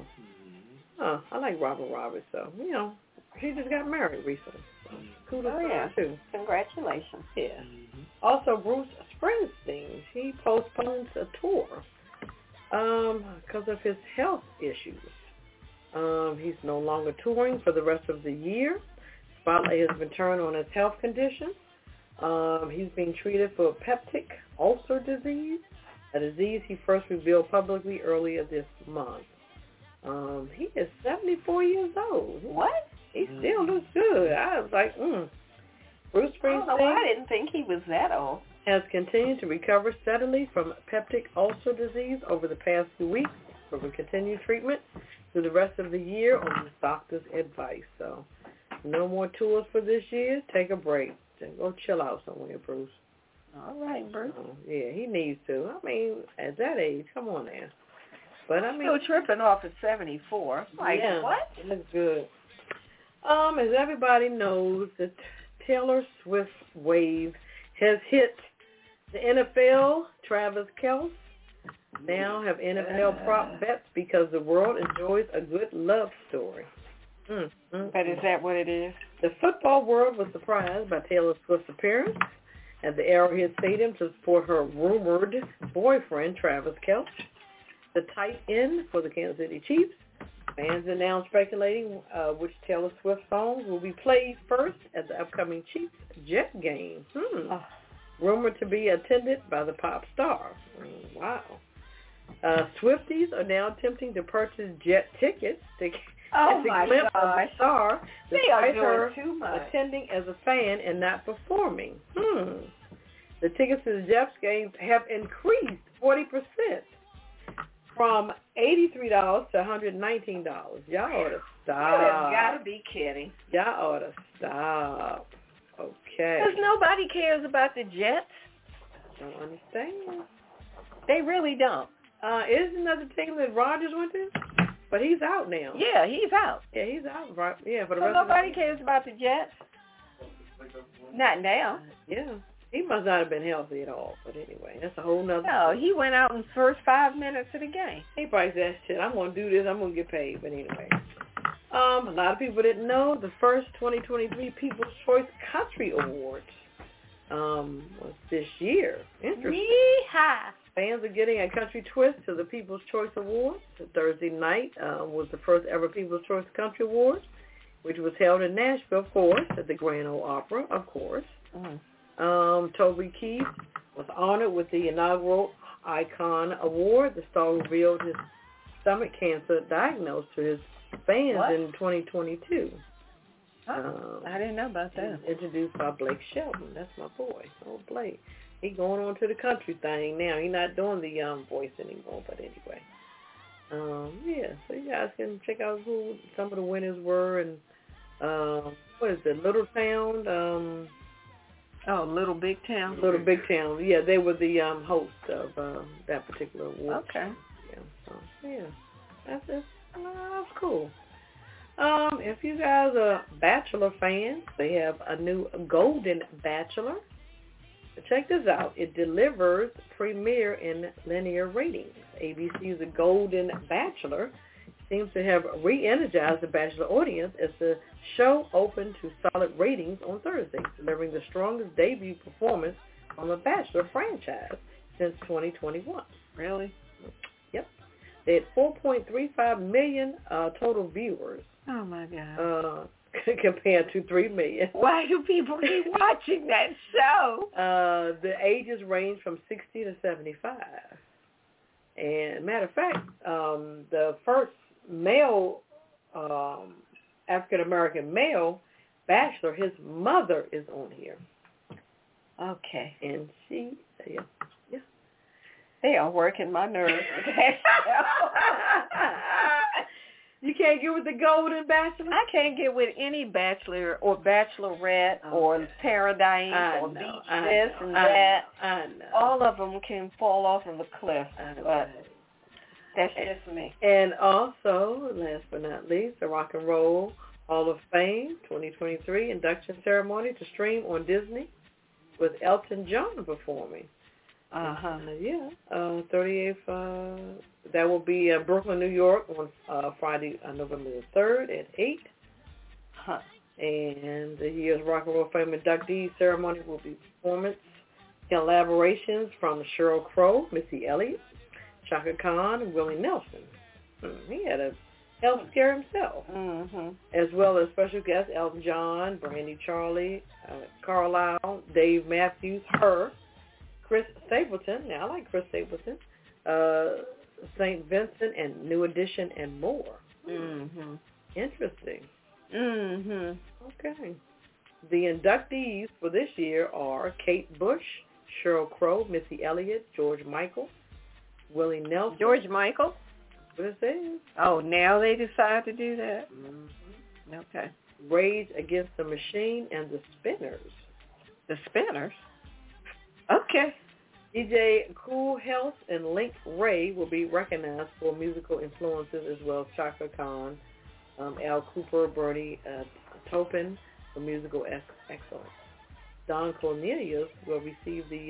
I like Robin Roberts. So, you know, she just got married recently. So kudos to her, too. Congratulations. Yeah. Also, Bruce Springsteen, he postpones a tour because of his health issues. He's no longer touring for the rest of the year. Spotlight has been turned on his health condition. He's being treated for peptic ulcer disease, a disease he first revealed publicly earlier this month. He is 74 years old. What? He still looks good. I was like, Bruce Springsteen. I didn't think he was that old. Has continued to recover steadily from peptic ulcer disease over the past 2 weeks from a continued treatment through the rest of the year on his doctor's advice. So no more tours for this year. Take a break. Just go chill out somewhere, Bruce. All right, Bruce. Yeah, he needs to. I mean, at that age, come on now. But I mean, still tripping off at 74. Like, yeah, what? It looks good. As everybody knows, the Taylor Swift wave has hit the NFL. Travis Kelce now have NFL prop bets because the world enjoys a good love story. But is that what it is? The football world was surprised by Taylor Swift's appearance at the Arrowhead Stadium to support her rumored boyfriend, Travis Kelce, the tight end for the Kansas City Chiefs. Fans are now speculating which Taylor Swift songs will be played first at the upcoming Chiefs-Jet game. Rumored to be attended by the pop star. Wow. Swifties are now attempting to purchase jet tickets to get a glimpse of the star, despite her attending as a fan and not performing. The tickets to the Jets games have increased 40%. From $83 to $119. Y'all ought to stop. You have got to be kidding. Y'all ought to stop. Okay. Because nobody cares about the Jets. Don't understand. They really don't. Isn't another team that Rodgers went to? But he's out now. Yeah, he's out. Yeah, he's out. Right. Yeah, for the so rest nobody of cares about the Jets. Not now. Yeah. He must not have been healthy at all. But anyway, that's a whole nother No, he went out in the first 5 minutes of the game. He probably said, shit, I'm going to do this. I'm going to get paid. But anyway. A lot of people didn't know the first 2023 People's Choice Country Awards was this year. Interesting. Yeehaw. Fans are getting a country twist to the People's Choice Awards. Thursday night was the first ever People's Choice Country Awards, which was held in Nashville, of course, at the Grand Ole Opera, of course. Toby Keith was honored with the inaugural Icon Award. The star revealed his stomach cancer diagnosed to his fans in 2022. I didn't know about that. Introduced by Blake Shelton. That's my boy. Oh, Blake. He going on to the country thing now. He's not doing the voice anymore, but anyway. Yeah, so you guys can check out who some of the winners were. And what is it, Little Town? Little Big Town? Little Big Town. Yeah, they were the host of that particular award. Okay. Yeah, so, yeah. That's it. That's cool. If you guys are Bachelor fans, they have a new Golden Bachelor. Check this out. It delivers premiere in linear ratings. ABC's The Golden Bachelor seems to have re-energized the Bachelor audience as the show opened to solid ratings on Thursday, delivering the strongest debut performance on the Bachelor franchise since 2021. Really? Yep. They had 4.35 million total viewers. Oh, my God. Compared to 3 million. Why do people keep watching that show? The ages range from 60 to 75. And matter of fact, the first male, African-American male Bachelor, his mother is on here. Okay. And she, yeah. They are working my nerves with that show. You can't get with the Golden Bachelor? I can't get with any Bachelor or Bachelorette or Paradise or Beach this and that. I know. All of them can fall off of a cliff, but that's just me. And also, last but not least, the Rock and Roll Hall of Fame 2023 induction ceremony to stream on Disney with Elton John performing. 38th. That will be in Brooklyn, New York on Friday, November the 3rd at 8. And the year's Rock and Roll Fame inductee ceremony will be performance collaborations from Sheryl Crow, Missy Elliott, Chaka Khan, and Willie Nelson. He had a health scare himself. As well as special guests Elton John, Brandy Charlie, Carlisle, Dave Matthews, her, Chris Stapleton. Now, I like Chris Stapleton. St. Vincent and New Edition and more. Interesting. Okay. The inductees for this year are Kate Bush, Sheryl Crow, Missy Elliott, George Michael, Willie Nelson. George Michael? What it says. Oh, now they decide to do that? Okay. Rage Against the Machine and the Spinners. The Spinners? Okay. DJ Cool Health and Link Ray will be recognized for musical influences, as well as Chaka Khan, Al Cooper, Bernie Taupin for musical excellence. Don Cornelius will receive the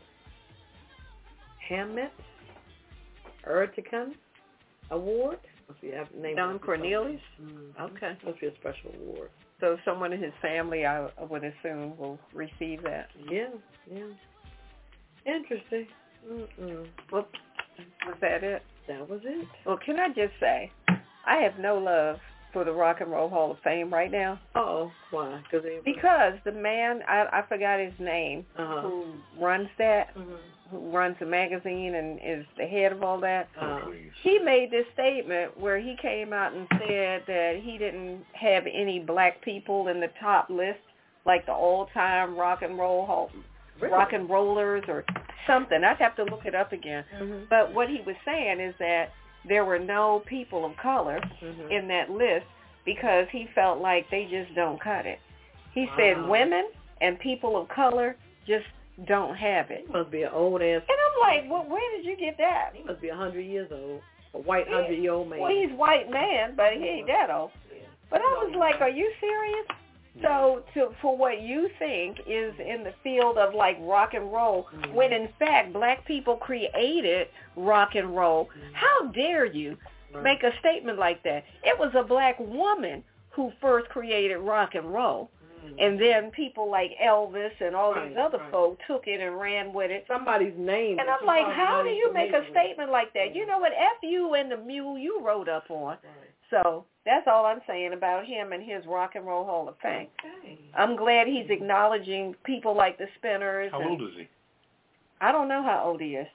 Hamnet Ertegun Award. Don Cornelius? Okay. Must be a special award. So someone in his family, I would assume, will receive that. Yeah. Interesting. Well, was that it? That was it. Well, can I just say, I have no love for the Rock and Roll Hall of Fame right now. Oh, why? Because the man, I forgot his name, who runs that, who runs the magazine and is the head of all that, he made this statement where he came out and said that he didn't have any black people in the top list, like the all-time Rock and Roll Hall, Rock and Rollers or something. I'd have to look it up again. But what he was saying is that there were no people of color in that list because he felt like they just don't cut it. He said women and people of color just don't have it. He must be an old ass. And I'm like, well, where did you get that? He must be 100 years old. A white 100-year-old man. Well, he's white man, but he ain't that old. But I was like, are you serious? So for what you think is in the field of like rock and roll, when in fact black people created rock and roll, how dare you make a statement like that? It was a black woman who first created rock and roll. And then people like Elvis and all these other folk took it and ran with it. Somebody's name. And I'm like, how do you make a statement like that? You know what? F you and the mule you rode up on. So that's all I'm saying about him and his Rock and Roll Hall of Fame. I'm glad he's acknowledging people like the Spinners. How old is he? I don't know how old he is.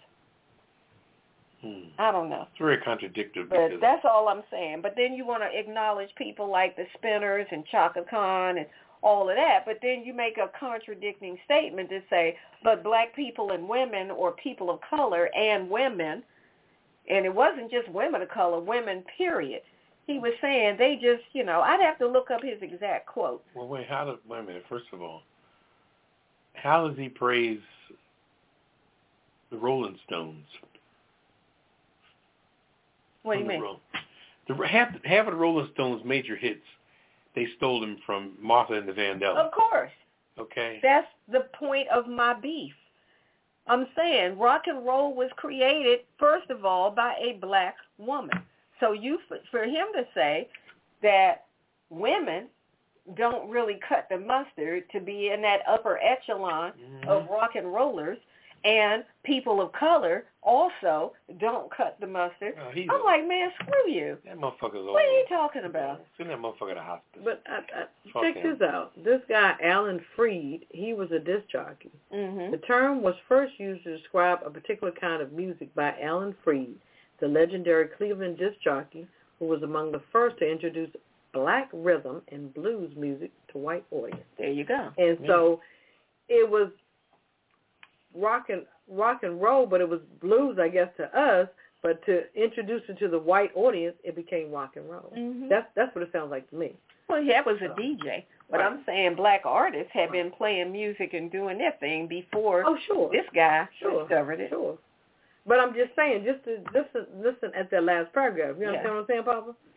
I don't know. It's very contradictory. But that's all I'm saying. But then you want to acknowledge people like the Spinners and Chaka Khan and all of that, but then you make a contradicting statement to say, but black people and women or people of color and women, and it wasn't just women of color, women, period. He was saying they just, I'd have to look up his exact quote. Well, wait a minute. First of all, how does he praise the Rolling Stones? What do you mean? Half of the Rolling Stones' major hits, they stole them from Martha and the Vandellas. Of course. Okay. That's the point of my beef. I'm saying rock and roll was created, first of all, by a black woman. So for him to say that women don't really cut the mustard to be in that upper echelon of rock and rollers, and people of color also don't cut the mustard. I'm like, man, screw you. That motherfucker's old. What are you talking about? Send that motherfucker to the hospital. But check this out. This guy, Alan Freed, he was a disc jockey. The term was first used to describe a particular kind of music by Alan Freed, the legendary Cleveland disc jockey who was among the first to introduce black rhythm and blues music to white audience. There you go. And so it was rock and roll, but it was blues, I guess, to us. But to introduce it to the white audience, it became rock and roll. That's what it sounds like to me. Well, yeah, it was a DJ. But I'm saying black artists have been playing music and doing their thing before this guy discovered it. But I'm just saying, just to listen at that last paragraph. You understand what I'm saying, Papa? Yeah.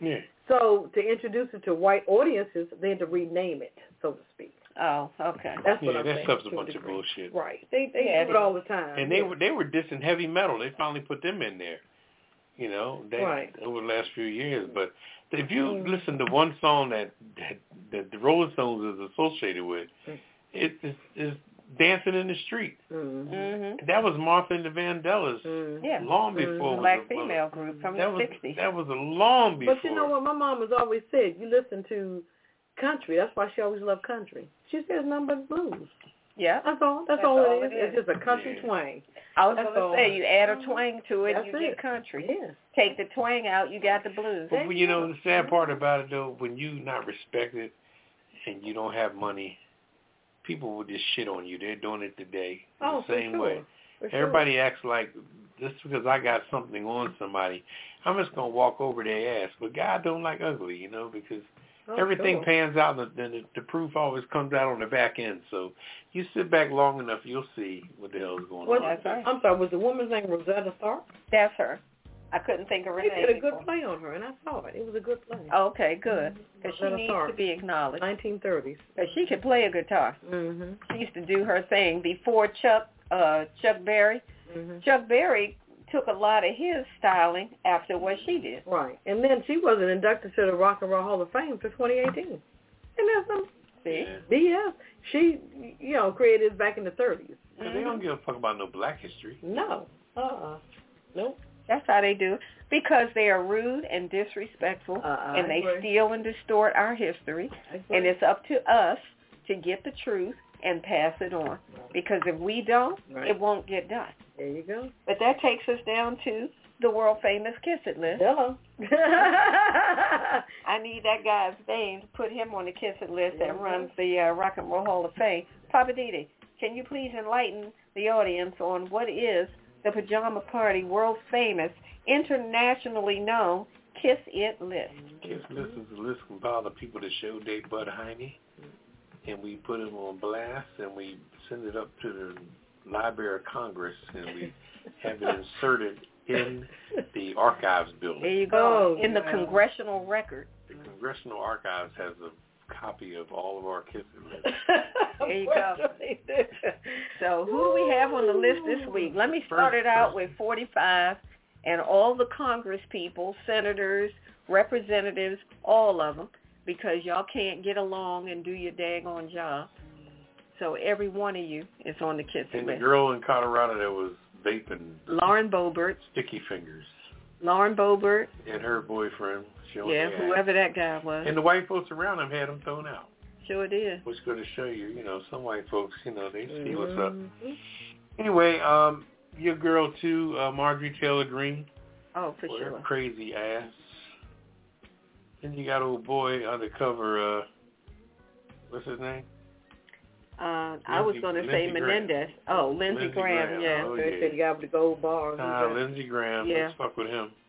So to introduce it to white audiences, they had to rename it, so to speak. Oh, okay. That's what I'm that saying. stuff's a to bunch of degree. bullshit. Right. They do it all the time. And they were dissing heavy metal. They finally put them in there. You know, over the last few years. But if you listen to one song that the Rolling Stones is associated with, it's Dancing in the Street. Mm-hmm. That was Martha and the Vandellas long before. Black female group from the 60s. That was a long before. But you know what? My mom has always said, you listen to country. That's why she always loved country. She says nothing but blues. Yeah. That's all it is. It's just a country twang. I was going to say, you add a twang to it, you get country. Yes. Take the twang out, you got the blues. But you know, the sad part about it, though, when you not respected and you don't have money, people will just shit on you. They're doing it today the same way. Everybody acts like, just because I got something on somebody, I'm just going to walk over their ass. But God don't like ugly, you know, because everything pans out, and the proof always comes out on the back end. So you sit back long enough, you'll see what the hell is going on. That's right. I'm sorry, was the woman's name Rosetta Tharpe? That's her. I couldn't think of her name. They did a good play on her, and I saw it. It was a good play. Okay, good. Because she needs to be acknowledged. 1930s. Because she could play a guitar. Mm-hmm. She used to do her thing before Chuck Berry. Mm-hmm. Chuck Berry took a lot of his styling after what she did. Right. And then she wasn't inducted to the Rock and Roll Hall of Fame for 2018. And that's some BS. She, created it back in the 30s. Because they don't give a fuck about no black history. No. Nope. That's how they do. Because they are rude and disrespectful, and they steal and distort our history. And it's up to us to get the truth and pass it on. Because if we don't, it won't get done. There you go. But that takes us down to the world-famous Kiss It list. Hello. I need that guy's name to put him on the Kiss It list that runs the Rock and Roll Hall of Fame. Papa Didi, can you please enlighten the audience on what is the Pajama Party world-famous, internationally known Kiss It list? Kiss list is a list compiled of people that show their butt hiney, and we put them on blast, and we send it up to the Library of Congress, and we have it inserted in the Archives building. There you go, in the Congressional Record. The Congressional Archives has a copy of all of our Kiss It lists. There you go. So who do we have on the list this week? Let me start it out with 45, and all the Congress people, senators, representatives, all of them, because y'all can't get along and do your daggone job. So every one of you is on the Kiss It list. And the girl in Colorado that was vaping. Lauren Boebert. Sticky fingers. Lauren Boebert. And her boyfriend. Whoever that guy was. And the white folks around him had them thrown out. Sure did. Which is going to show you, some white folks, they see what's up. Anyway, your girl too, Marjorie Taylor Greene. Oh, for sure. Her crazy ass. Then you got old boy undercover, what's his name? I was going to say Menendez. Oh, Lindsey Graham, yeah. Oh, they said you got the gold bars. Lindsey Graham. Let's fuck with him.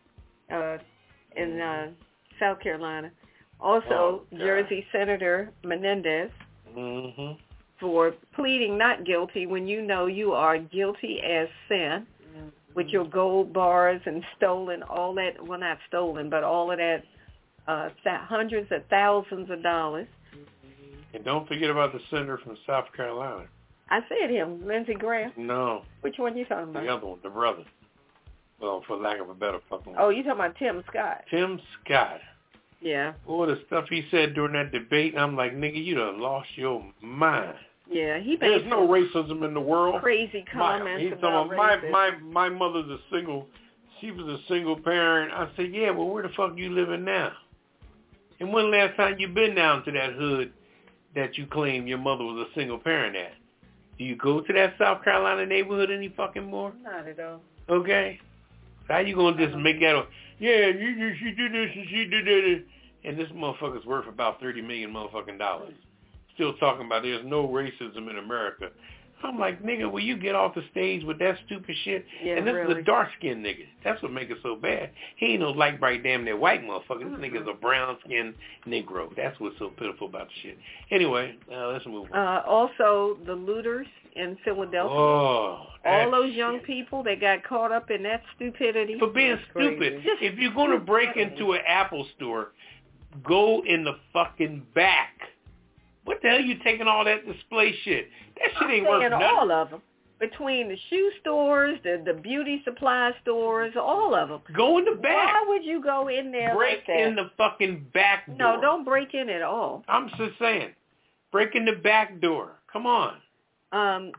In South Carolina. Also, Jersey Senator Menendez for pleading not guilty when you know you are guilty as sin with your gold bars and stolen all that, well, not stolen, but all of that, hundreds of thousands of dollars. And don't forget about the senator from South Carolina. I said him, Lindsey Graham. No. Which one you talking about? The other one, the brother. Well, for lack of a better fucking word. Oh, you talking about Tim Scott? Tim Scott. Yeah. Boy, the stuff he said during that debate, I'm like, nigga, you done lost your mind. Yeah, he made There's no racism in the world. Crazy comments about my mother's she was a single parent. I said, yeah, well, where the fuck you living now? And when last time you been down to that hood that you claim your mother was a single parent at? Do you go to that South Carolina neighborhood any fucking more? Not at all. Okay. How you gonna just make that? Yeah, she did this and she did that, and this motherfucker's worth about $30 million motherfucking dollars. Still talking about there's no racism in America. I'm like, nigga, will you get off the stage with that stupid shit? Yeah, and this really. is a dark-skinned nigga. That's what makes it so bad. He ain't no light, bright, damn near white motherfucker. This nigga's a brown-skinned Negro. That's what's so pitiful about the shit. Anyway, let's move on. Also, the looters in Philadelphia. Oh, all those young people that got caught up in that stupidity. For being stupid. If you're going to break into an Apple store, Go in the fucking back. What the hell are you taking all that display shit? That shit ain't worth nothing. All of them. Between the shoe stores, the beauty supply stores, all of them. Go in the back. Why would you go in there break like that? in the fucking back door. No, don't break in at all. I'm just saying. Break in the back door. Come on. I'm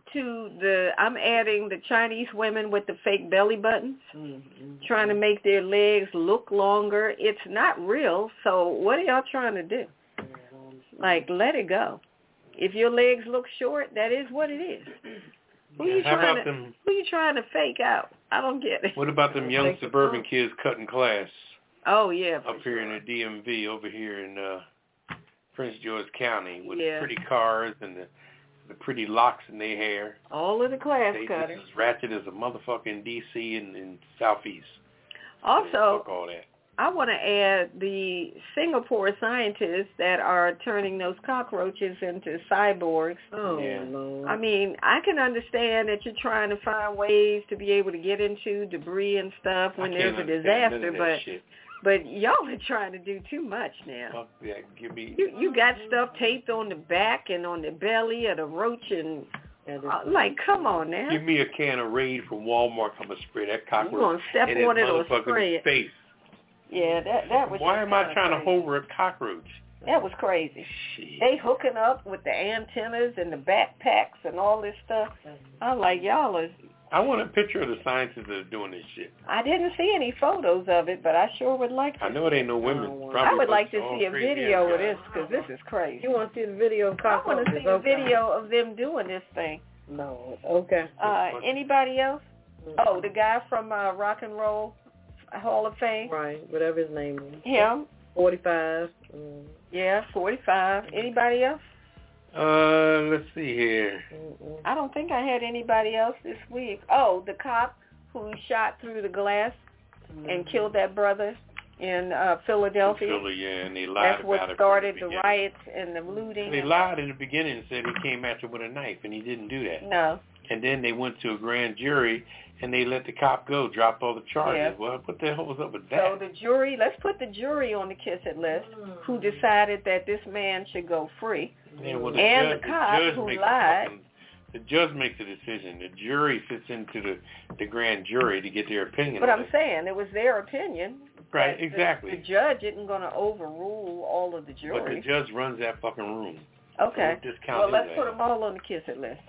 adding the Chinese women with the fake belly buttons, trying to make their legs look longer. It's not real, so what are y'all trying to do? Like, let it go. If your legs look short, that is what it is. Who you trying to fake out? I don't get it. What about them young suburban kids cutting class? Oh, yeah. Up here in the DMV, over here in Prince George County, with the pretty cars and the pretty locks in their hair. All of the class cutters. They just as ratchet as a motherfucking DC and Southeast. Also, fuck all that. I want to add the Singapore scientists that are turning those cockroaches into cyborgs. Oh, Lord. I mean, I can understand that you're trying to find ways to be able to get into debris and stuff when there's a disaster, but y'all are trying to do too much now. Fuck that. Give me. You got stuff taped on the back and on the belly of the roach and like, come on now. Give me a can of Raid from Walmart. I'm gonna spray that cockroach. You're gonna step on it or spray it. Face. Yeah, that was. Why am I trying to hover a cockroach? That was crazy. Shit. They hooking up with the antennas and the backpacks and all this stuff. I'm like, y'all are. I want a picture of the scientists that are doing this shit. I didn't see any photos of it, but I sure would like to. I know it ain't no women. I would like to see a video of this because this is crazy. You want to see the video of cockroaches? I want to see a video of them doing this thing. No. Okay. Anybody else? Oh, the guy from Rock and Roll Hall of Fame. Right, whatever his name is. Him. 45. Yeah, 45. Anybody else? Let's see here. I don't think I had anybody else this week. Oh, the cop who shot through the glass and killed that brother in Philadelphia. And they lied That's what started the riots and the looting. They lied in the beginning and said he came after with a knife, and he didn't do that. No. And then they went to a grand jury, and they let the cop go, dropped all the charges. Yeah. Well, what the hell was up with that? So the jury, let's put the jury on the kiss it list, who decided that this man should go free. Yeah, well, the cop who lied. The judge makes a decision. The jury sits into the grand jury to get their opinion. But I'm saying it was their opinion. Right, exactly. The judge isn't going to overrule all of the jury. But the judge runs that fucking room. Okay. So well, let's put them all on the kiss it list.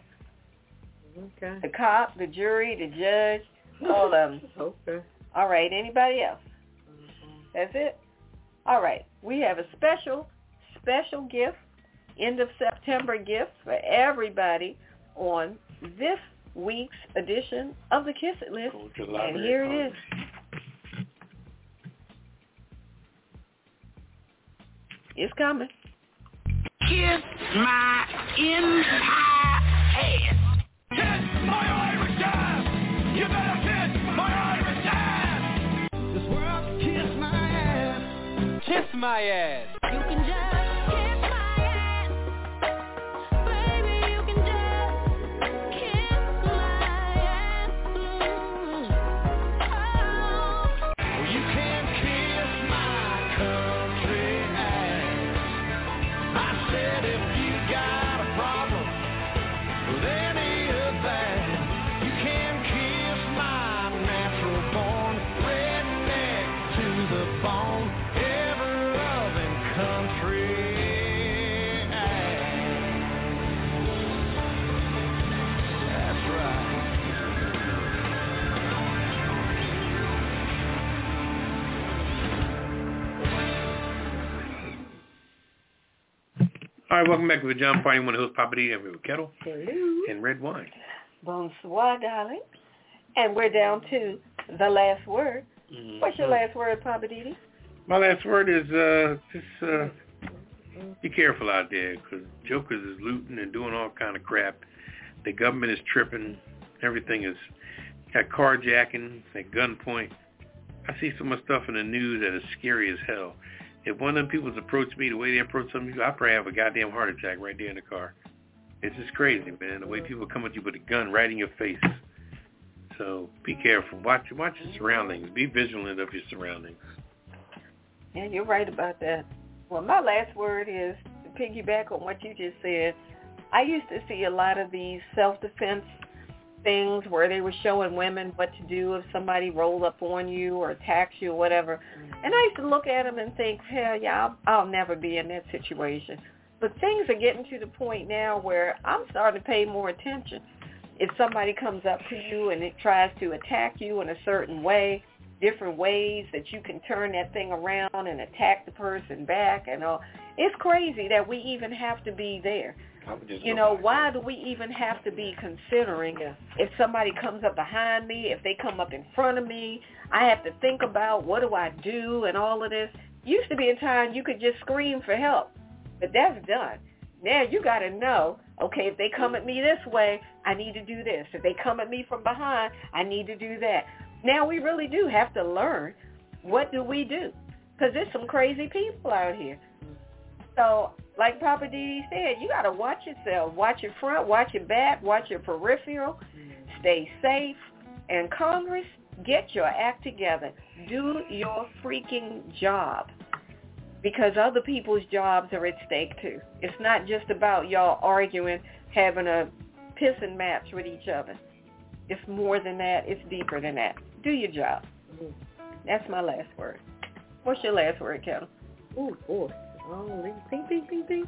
Okay. The cop, the jury, the judge, all of them. Okay. All right. Anybody else? That's it? All right. We have a special gift, end of September gift for everybody on this week's edition of the Kiss It List. And here it is. It's coming. Kiss my entire ass. Kiss my Irish ass! You better kiss my Irish ass! This world, kiss my ass. Kiss my ass. You can just kiss my ass. Baby, you can just kiss my ass. Oh. Well, you can kiss my country ass. I said if you got a problem with any of that, you can kiss my natural born redneck to the bone, ever-loving country ass. That's right. All right, welcome back to the John Party. One of the hosts, Papa D, and we have Kettle Hello. and red wine. Bonsoir, darling. And we're down to the last word. Mm-hmm. What's your last word, Papa Didi? My last word is just be careful out there, because jokers is looting and doing all kind of crap. The government is tripping. Everything is got carjacking at gunpoint. I see so much stuff in the news that is scary as hell. If one of them people approached me the way they approach some people, I'd probably have a goddamn heart attack right there in the car. It's just crazy, man, the way people come at you with a gun right in your face. So be careful. Watch your surroundings. Be vigilant of your surroundings. Yeah, you're right about that. Well, my last word is to piggyback on what you just said. I used to see a lot of these self-defense things where they were showing women what to do if somebody rolled up on you or attacks you or whatever. And I used to look at them and think, hell yeah, I'll never be in that situation. But things are getting to the point now where I'm starting to pay more attention. If somebody comes up to you and it tries to attack you in a certain way, different ways that you can turn that thing around and attack the person back and all. It's crazy that we even have to be there. You know, why do we even have to be considering if somebody comes up behind me, if they come up in front of me, I have to think about what do I do and all of this. Used to be a time you could just scream for help, but that's done. Now you got to know, okay, if they come at me this way, I need to do this. If they come at me from behind, I need to do that. Now we really do have to learn what do we do, because there's some crazy people out here. So like Papa Didi said, you got to watch yourself. Watch your front, watch your back, watch your peripheral. Stay safe. And Congress, get your act together. Do your freaking job, because other people's jobs are at stake too. It's not just about y'all arguing, having a pissing match with each other. It's more than that. It's deeper than that. Do your job. That's my last word. What's your last word, Kettle? Ooh, boy. Oh, ping, ping, ping, ping.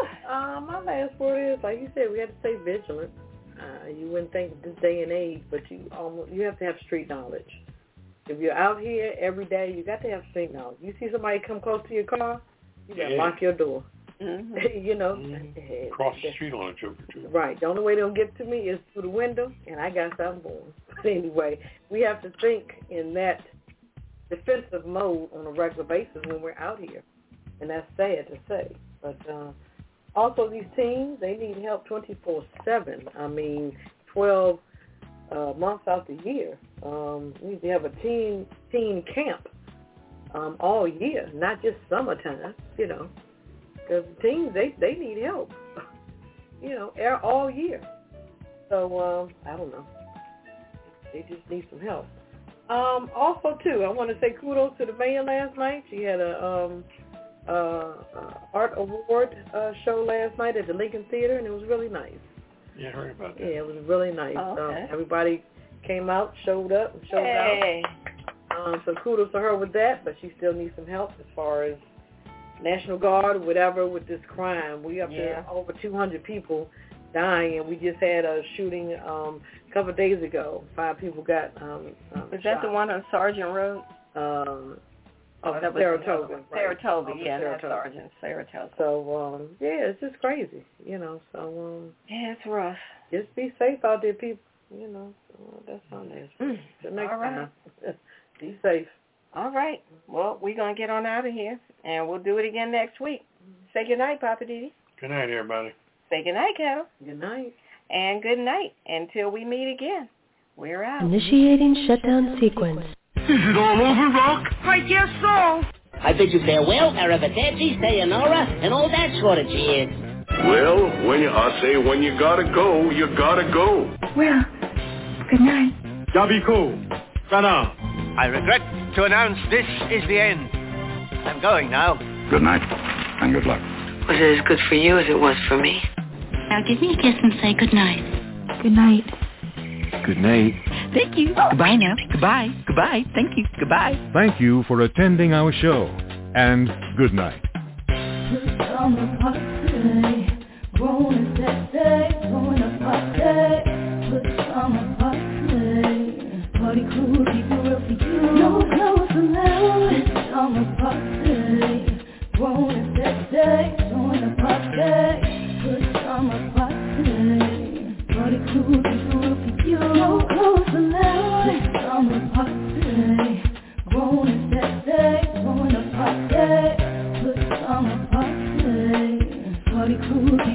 My last word is, like you said, we have to stay vigilant. You wouldn't think this day and age, but you have to have street knowledge. If you're out here every day, you got to have street knowledge. You see somebody come close to your car, you got to lock your door. Mm-hmm. You know. Mm-hmm. Cross the street on a joke or two. Right. The only way they'll get to me is through the window, and I got something born. But anyway, we have to think in that defensive mode on a regular basis when we're out here. And that's sad to say. But also these teens, they need help 24/7. I mean, 12 months out the year. We need to have a teen camp all year, not just summertime, you know. Because teens, they need help, you know, all year. So, I don't know. They just need some help. Also, too, I want to say kudos to the mayor last night. She had a art award show last night at the Lincoln Theater, and it was really nice. Yeah, I heard about that. Yeah, it was really nice. Oh, okay. Everybody came out, showed up, and showed out. So kudos to her with that, but she still needs some help as far as National Guard or whatever with this crime. We up to over 200 people dying, and we just had a shooting a couple of days ago. 5 people got Is that the one on Sergeant Road? That was Saratoga. Saratoga, not Sergeant. Saratoga. So, it's just crazy, you know. So, yeah, it's rough. Just be safe out there, people. You know, so that's my last. Till next time. Be safe. All right. Well, we're going to get on out of here, and we'll do it again next week. Say good night, Papa Didi. Good night, everybody. Say good night, Kettle. Good night. And good night until we meet again. We're out. Initiating shutdown sequence. Is it all over, Rock? I guess so. I bid you farewell, arrivederci, sayonara, and all that sort of cheers. Well, I say when you gotta go, you gotta go. Well, good night. Yabiko, Sana. I regret to announce this is the end. I'm going now. Good night, and good luck. Was it as good for you as it was for me? Now give me a kiss and say good night. Good night. Good night. Thank you. Goodbye now. Goodbye. Goodbye. Thank you. Goodbye. Thank you for attending our show, and good night. Party cool, people will see you. No clothes allowed. It's summer party. Grown and sexy, join the party. Good summer party. Party cool, people will see you. No clothes allowed. It's summer party. Grown and sexy, join the party. Good summer party. Party cool.